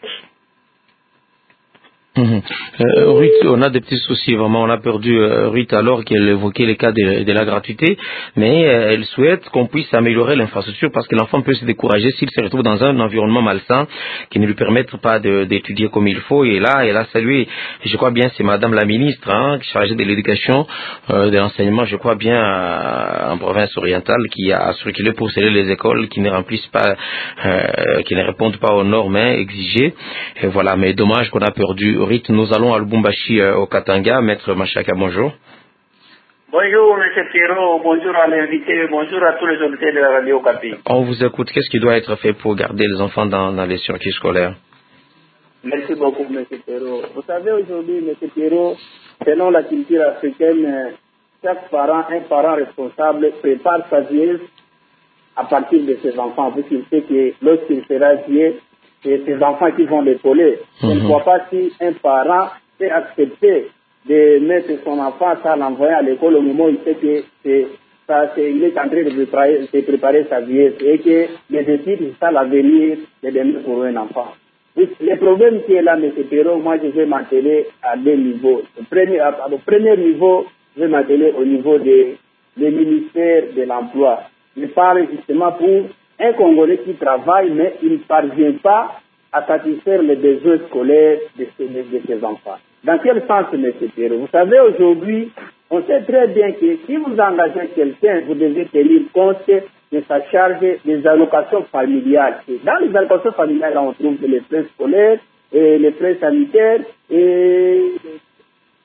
Ruth, on a des petits soucis, vraiment. On a perdu Ruth alors qu'elle évoquait les cas de la gratuité, mais elle souhaite qu'on puisse améliorer l'infrastructure parce que l'enfant peut se décourager s'il se retrouve dans un environnement malsain qui ne lui permette pas d'étudier comme il faut. Et là, elle a salué, je crois bien, c'est Madame la ministre, chargée de l'éducation, de l'enseignement, je crois bien, en province orientale, qui a circulé pour sceller les écoles qui ne remplissent pas, qui ne répondent pas aux normes exigées. Et voilà, mais dommage qu'on a perdu Ruth. Nous allons à Lubumbashi, au Katanga. Maître Machaka, bonjour. Bonjour, M. Pierrot. Bonjour à l'invité. Bonjour à tous les auditeurs de la radio Okapi. On vous écoute. Qu'est-ce qui doit être fait pour garder les enfants dans les circuits scolaires? Merci beaucoup, M. Pierrot. Vous savez, aujourd'hui, M. Pierrot, selon la culture africaine, chaque parent, un parent responsable, prépare sa vieillesse à partir de ses enfants, puisqu'il sait que lorsqu'il sera vieux, c'est ses enfants qui vont l'épauler. Je ne vois pas si un parent peut accepter de mettre son enfant à l'envoyer à l'école au moment où il sait que il est en train de préparer sa vie et que les études, c'est ça l'avenir de demain pour un enfant. Le problème qui est là, M. Perrault, moi je vais m'atteler à deux niveaux. Au premier niveau, je vais m'atteler au niveau du ministère de l'Emploi. Je parle justement pour un Congolais qui travaille, mais il ne parvient pas à satisfaire les besoins scolaires de ses enfants. Dans quel sens, M. Pierrot? Vous savez, aujourd'hui, on sait très bien que si vous engagez quelqu'un, vous devez tenir compte de sa charge des allocations familiales. Et dans les allocations familiales, on trouve les frais scolaires, et les frais sanitaires, et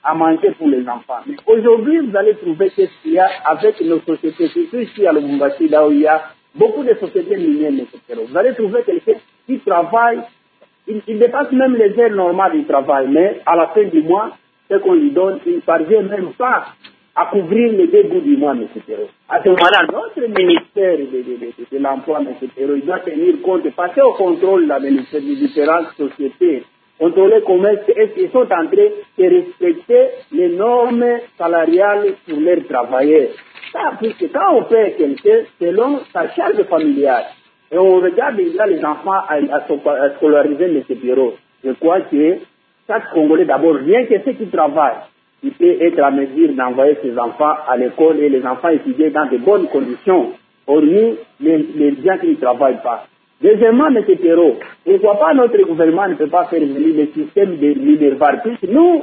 à manger pour les enfants. Mais aujourd'hui, vous allez trouver qu'est-ce qu'il y a avec nos sociétés, surtout ici à Lubumbashi, là où il y a beaucoup de sociétés minières, etc. Vous allez trouver quelqu'un qui travaille, il dépasse même les heures normales du travail, mais à la fin du mois, ce qu'on lui donne, il ne parvient même pas à couvrir les 2 bouts du mois, M. Perrault. À ce moment-là, notre ministère de l'Emploi, M. Perrault, il doit tenir compte, passer au contrôle là, des différentes sociétés, contrôler comment ils sont en train de respecter les normes salariales pour leurs travailleurs. Ça, puisque quand on paie quelqu'un selon sa charge familiale, et on regarde déjà les enfants à scolariser, M. Perrault, je crois que chaque Congolais, d'abord, rien que ceux qui travaillent, il peut être à mesure d'envoyer ses enfants à l'école et les enfants étudier dans de bonnes conditions, hormis les gens qui ne travaillent pas. Deuxièmement, M. Perrault, pourquoi pas notre gouvernement ne peut pas faire venir le système de Minerval? Puisque nous,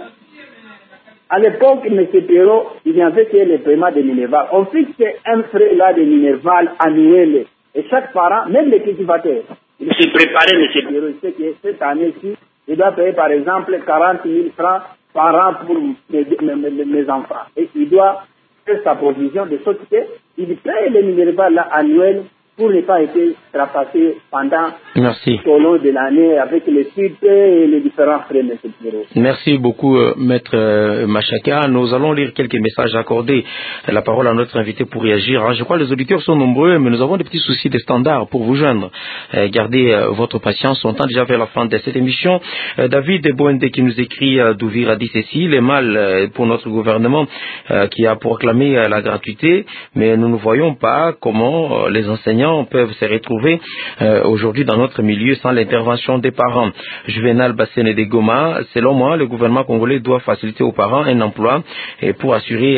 à l'époque, M. Perrault, il y avait que le paiement de Minerval. On fixe un frais là de Minerval annuel. Et chaque parent, même les cultivateurs, il s'est préparé, M. Perrault, il sait que cette année-ci, il doit payer par exemple 40 000 francs par an pour mes enfants. Et il doit faire sa provision de sorte qu'il paye les Minerval là annuels pour ne pas être trapassé pendant tout au long de l'année avec les suites et les différents frais, M. Perrault. Merci beaucoup, Maître Machaka. Nous allons lire quelques messages, accorder la parole à notre invité pour réagir. Je crois que les auditeurs sont nombreux, mais nous avons des petits soucis de standard pour vous joindre. Gardez votre patience. On tend déjà vers la fin de cette émission. David Boende qui nous écrit d'Ouvir a dit ceci: les mal pour notre gouvernement qui a proclamé la gratuité, mais nous ne voyons pas comment les enseignants peuvent se retrouver aujourd'hui dans notre milieu sans l'intervention des parents. Juvenal Bassene de Goma, selon moi, le gouvernement congolais doit faciliter aux parents un emploi et pour assurer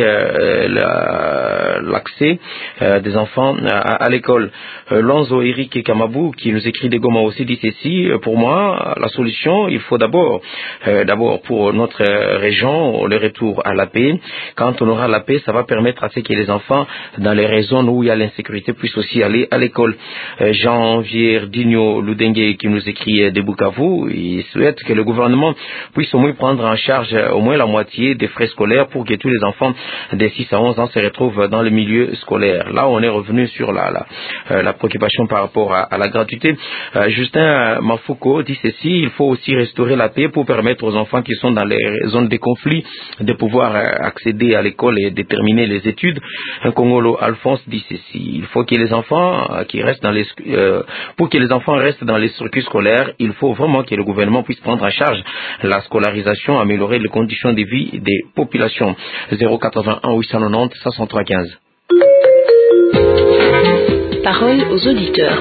l'accès des enfants à l'école. Lonzo Eric Kamabou, qui nous écrit de Goma aussi, dit ceci: pour moi, la solution, il faut d'abord pour notre région, le retour à la paix. Quand on aura la paix, ça va permettre à ce que les enfants dans les zones où il y a l'insécurité puissent aussi aller à l'école. Jean-Vier Digno Ludengue qui nous écrit de Bukavu, il souhaite que le gouvernement puisse au moins prendre en charge au moins la moitié des frais scolaires pour que tous les enfants de 6 à 11 ans se retrouvent dans le milieu scolaire. Là, on est revenu sur la préoccupation par rapport à la gratuité. Justin Mafouko dit ceci: il faut aussi restaurer la paix pour permettre aux enfants qui sont dans les zones de conflit de pouvoir accéder à l'école et de terminer les études. Congolo Alphonse dit ceci: il faut que les enfants pour que les enfants restent dans les circuits scolaires, il faut vraiment que le gouvernement puisse prendre en charge la scolarisation, améliorer les conditions de vie des populations. 081 890 503 15. Parole aux auditeurs.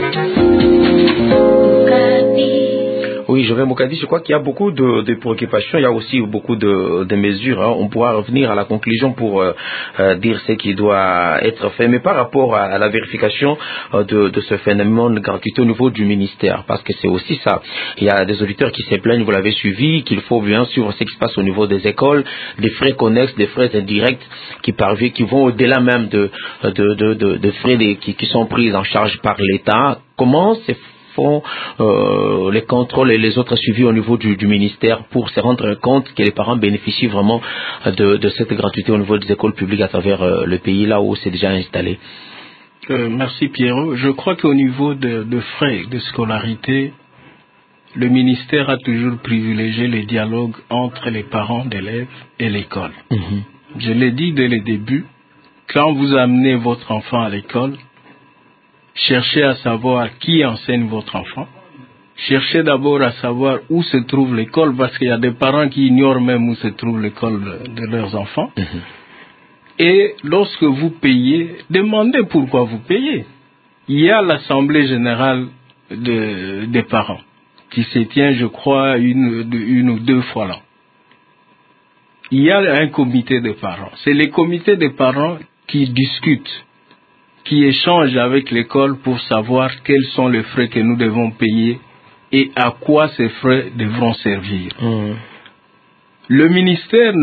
Oui, Joël Mokadi, je crois qu'il y a beaucoup de préoccupations, il y a aussi beaucoup de mesures. On pourra revenir à la conclusion pour dire ce qui doit être fait. Mais par rapport à la vérification de ce phénomène de gratuité au niveau du ministère, parce que c'est aussi ça. Il y a des auditeurs qui se plaignent, vous l'avez suivi, qu'il faut bien suivre ce qui se passe au niveau des écoles, des frais connexes, des frais indirects qui vont au-delà même de frais qui sont pris en charge par l'État. Comment font les contrôles et les autres suivis au niveau du ministère pour se rendre compte que les parents bénéficient vraiment de cette gratuité au niveau des écoles publiques à travers le pays, là où c'est déjà installé? Merci Pierrot. Je crois qu'au niveau de frais de scolarité, le ministère a toujours privilégié le dialogue entre les parents d'élèves et l'école. Je l'ai dit dès le début, quand vous amenez votre enfant à l'école, cherchez à savoir qui enseigne votre enfant. Cherchez d'abord à savoir où se trouve l'école, parce qu'il y a des parents qui ignorent même où se trouve l'école de leurs enfants. Et lorsque vous payez, demandez pourquoi vous payez. Il y a l'assemblée générale des parents qui se tient, je crois, une ou deux fois l'an. Il y a un comité de parents. C'est les comités de parents qui discutent, qui échangent avec l'école pour savoir quels sont les frais que nous devons payer et à quoi ces frais devront servir. Le ministère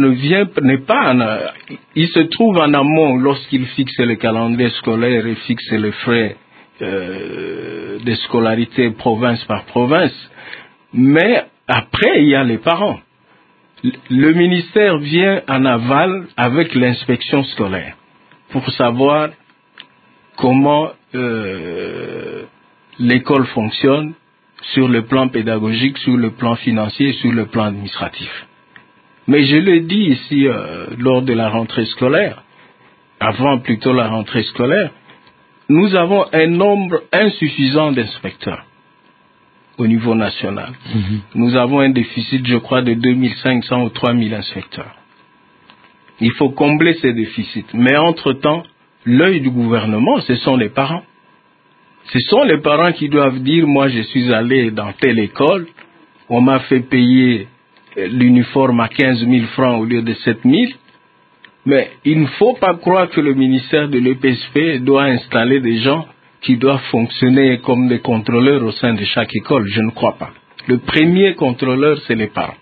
il se trouve en amont lorsqu'il fixe le calendrier scolaire et fixe les frais de scolarité province par province, mais après il y a les parents. le ministère vient en aval avec l'inspection scolaire pour savoir comment l'école fonctionne sur le plan pédagogique, sur le plan financier, sur le plan administratif. Mais je l'ai dit ici lors de la rentrée scolaire, avant plutôt la rentrée scolaire, nous avons un nombre insuffisant d'inspecteurs au niveau national. Nous avons un déficit, je crois, de 2500 ou 3000 inspecteurs. Il faut combler ces déficits. Mais entre-temps, l'œil du gouvernement, ce sont les parents. Ce sont les parents qui doivent dire, moi je suis allé dans telle école, on m'a fait payer l'uniforme à 15 000 francs au lieu de 7 000. Mais il ne faut pas croire que le ministère de l'EPSP doit installer des gens qui doivent fonctionner comme des contrôleurs au sein de chaque école. Je ne crois pas. Le premier contrôleur, c'est les parents.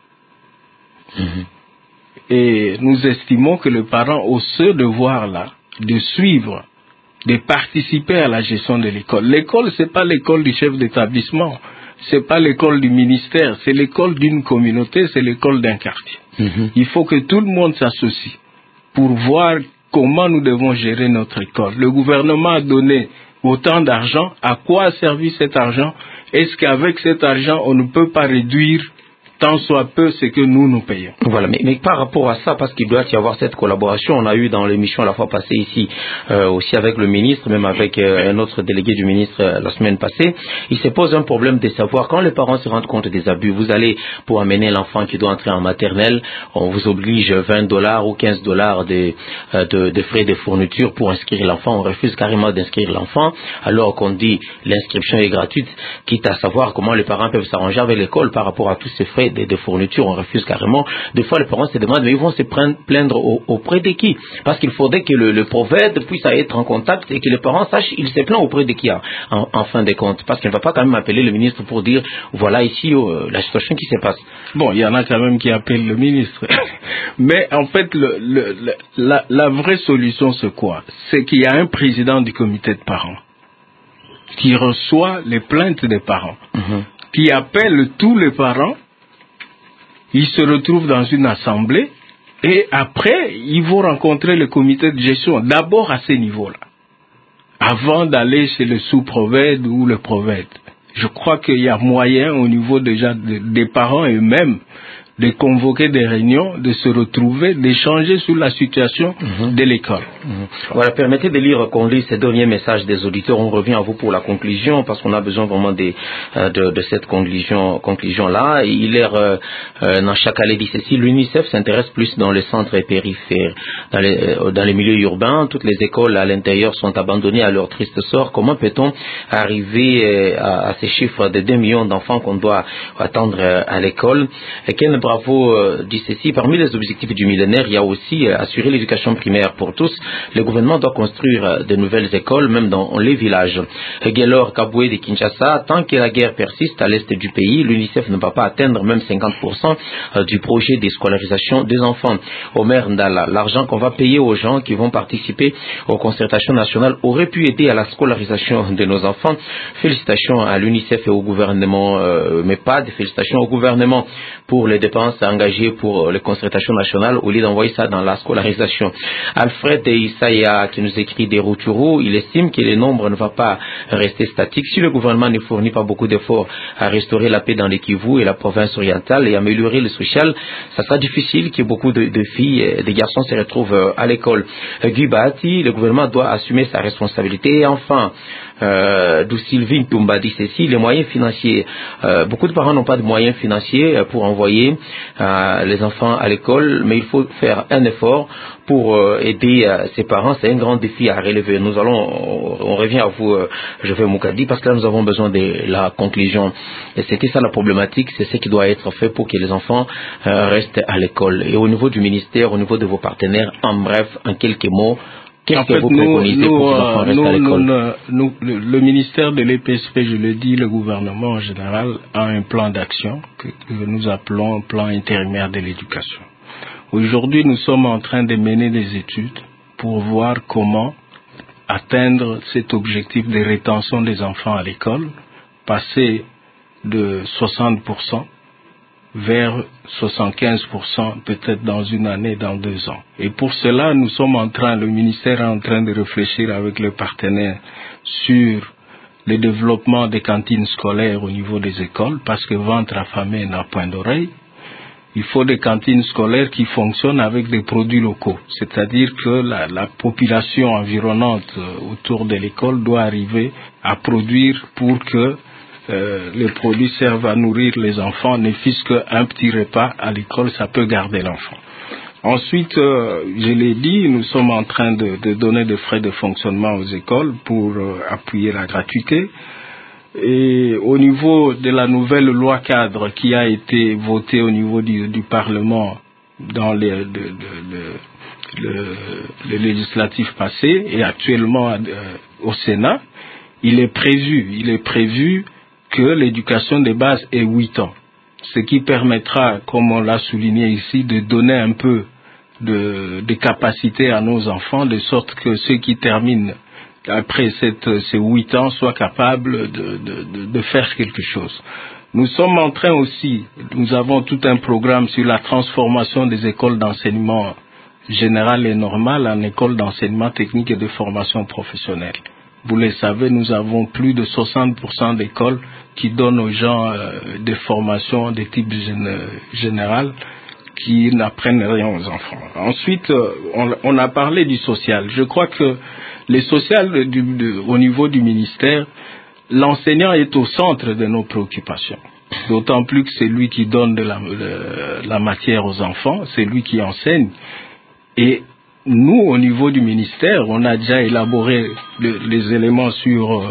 Et nous estimons que les parents ont ce devoir-là de suivre, de participer à la gestion de l'école. L'école, c'est pas l'école du chef d'établissement, c'est pas l'école du ministère, c'est l'école d'une communauté, c'est l'école d'un quartier. Il faut que tout le monde s'associe pour voir comment nous devons gérer notre école. Le gouvernement a donné autant d'argent, à quoi a servi cet argent? Est-ce qu'avec cet argent, on ne peut pas réduire tant soit peu ce que nous payons. Voilà, mais par rapport à ça, parce qu'il doit y avoir cette collaboration, on a eu dans l'émission la fois passée ici, aussi avec le ministre, même avec un autre délégué du ministre la semaine passée, il se pose un problème de savoir, quand les parents se rendent compte des abus, vous allez pour amener l'enfant qui doit entrer en maternelle, on vous oblige $20 ou $15 de frais de fourniture pour inscrire l'enfant, on refuse carrément d'inscrire l'enfant, alors qu'on dit l'inscription est gratuite, quitte à savoir comment les parents peuvent s'arranger avec l'école par rapport à tous ces frais de fournitures, on refuse carrément. Des fois, les parents se demandent, mais ils vont se plaindre auprès de qui? Parce qu'il faudrait que le prophète puisse être en contact et que les parents sachent, il se plaint auprès de qui en fin de compte. Parce qu'il ne va pas quand même appeler le ministre pour dire, voilà ici la situation qui se passe. Bon, il y en a quand même qui appellent le ministre. Mais en fait, la vraie solution, c'est quoi? C'est qu'il y a un président du comité de parents qui reçoit les plaintes des parents, qui appelle tous les parents. Ils se retrouvent dans une assemblée et après, ils vont rencontrer le comité de gestion, d'abord à ces niveaux-là, avant d'aller chez le sous-prophète ou le prophète. Je crois qu'il y a moyen au niveau déjà des parents eux-mêmes de convoquer des réunions, de se retrouver, d'échanger sur la situation de l'école. Voilà, permettez de lire, qu'on lit ces derniers messages des auditeurs. On revient à vous pour la conclusion, parce qu'on a besoin vraiment de cette conclusion-là. Il est dans chaque allée dit ceci, l'UNICEF s'intéresse plus dans les centres et périphères, dans les milieux urbains. Toutes les écoles à l'intérieur sont abandonnées à leur triste sort. Comment peut-on arriver à ces chiffres de 2 millions d'enfants qu'on doit attendre à l'école? Et quel Bravo dit ceci, parmi les objectifs du millénaire, il y a aussi assurer l'éducation primaire pour tous. Le gouvernement doit construire de nouvelles écoles, même dans les villages. Gelor Kaboué de Kinshasa, tant que la guerre persiste à l'est du pays, l'UNICEF ne va pas atteindre même 50% du projet de scolarisation des enfants. Omer Ndala, l'argent qu'on va payer aux gens qui vont participer aux concertations nationales aurait pu aider à la scolarisation de nos enfants. Félicitations à l'UNICEF et au gouvernement, mais pas de félicitations au gouvernement pour les dépenses engagées pour les concertations nationales au lieu d'envoyer ça dans la scolarisation. Alfred Issaïa qui nous écrit des Rutshuru, il estime que le nombre ne va pas rester statique. Si le gouvernement ne fournit pas beaucoup d'efforts à restaurer la paix dans le Kivu et la province orientale et améliorer le social, ça sera difficile que beaucoup de filles et de garçons se retrouvent à l'école. Guy Bahati, le gouvernement doit assumer sa responsabilité. Et enfin, d'où Sylvie Toumba dit ceci, les moyens financiers. Beaucoup de parents n'ont pas de moyens financiers pour envoyer les enfants à l'école, mais il faut faire un effort pour aider ces parents. C'est un grand défi à relever. On revient à vous, je vais Moukadi, parce que là nous avons besoin de la conclusion. Et c'était ça la problématique, c'est ce qui doit être fait pour que les enfants restent à l'école. Et au niveau du ministère, au niveau de vos partenaires, en bref, en quelques mots, qu'est-ce que vous préconisez pour que les enfants restent à l'école? Le ministère de l'EPSP, je le dis, le gouvernement en général, a un plan d'action que nous appelons plan intérimaire de l'éducation. Aujourd'hui, nous sommes en train de mener des études pour voir comment atteindre cet objectif de rétention des enfants à l'école, passer de 60% vers 75% peut-être dans une année, dans 2 ans. Et pour cela, le ministère est en train de réfléchir avec les partenaires sur le développement des cantines scolaires au niveau des écoles, parce que ventre affamé n'a point d'oreille. Il faut des cantines scolaires qui fonctionnent avec des produits locaux, c'est-à-dire que la population environnante autour de l'école doit arriver à produire pour que les produits servent à nourrir les enfants, ne fût-ce qu'un petit repas à l'école, ça peut garder l'enfant. Ensuite, je l'ai dit, nous sommes en train de donner des frais de fonctionnement aux écoles pour appuyer la gratuité. Et au niveau de la nouvelle loi cadre qui a été votée au niveau du Parlement dans le législatif passé et actuellement au Sénat, il est prévu que l'éducation de base ait 8 ans. Ce qui permettra, comme on l'a souligné ici, de donner un peu de capacité à nos enfants, de sorte que ceux qui terminent après ces 8 ans soient capables de faire quelque chose. Nous sommes en train aussi, nous avons tout un programme sur la transformation des écoles d'enseignement général et normal en écoles d'enseignement technique et de formation professionnelle. Vous le savez, nous avons plus de 60% d'écoles qui donnent aux gens des formations de type général qui n'apprennent rien aux enfants. Ensuite, on a parlé du social. Je crois que le social au niveau du ministère, l'enseignant est au centre de nos préoccupations. D'autant plus que c'est lui qui donne de la matière aux enfants, c'est lui qui enseigne. Et nous, au niveau du ministère, on a déjà élaboré les éléments sur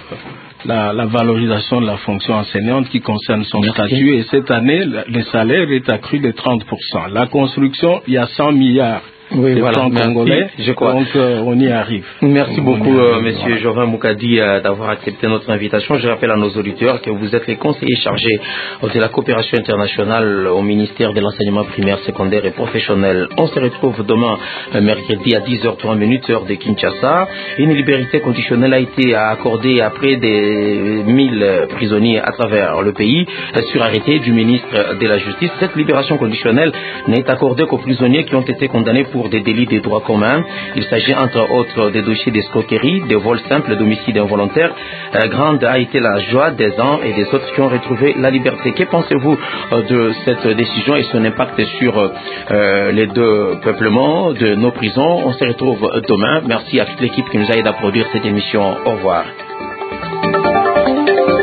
la valorisation de la fonction enseignante qui concerne son statut. Et cette année, le salaire est accru de 30%. La construction, il y a 100 milliards. Oui, voilà, congolais, je crois. Donc on y arrive. Merci beaucoup, Monsieur Jorin Moukadi, d'avoir accepté notre invitation. Je rappelle à nos auditeurs que vous êtes les conseillers chargés de la coopération internationale au ministère de l'enseignement primaire, secondaire et professionnel. On se retrouve demain, mercredi à 10h03, heure de Kinshasa. Une liberté conditionnelle a été accordée à près de 1000 prisonniers à travers le pays sur arrêté du ministre de la Justice. Cette libération conditionnelle n'est accordée qu'aux prisonniers qui ont été condamnés pour des délits de droit commun. Il s'agit entre autres des dossiers d'escroquerie, de vol simple, d'homicide involontaire. Grande a été la joie des uns et des autres qui ont retrouvé la liberté. Que pensez-vous de cette décision et son impact sur les deux peuplements de nos prisons? On se retrouve demain. Merci à toute l'équipe qui nous a aidé à produire cette émission. Au revoir.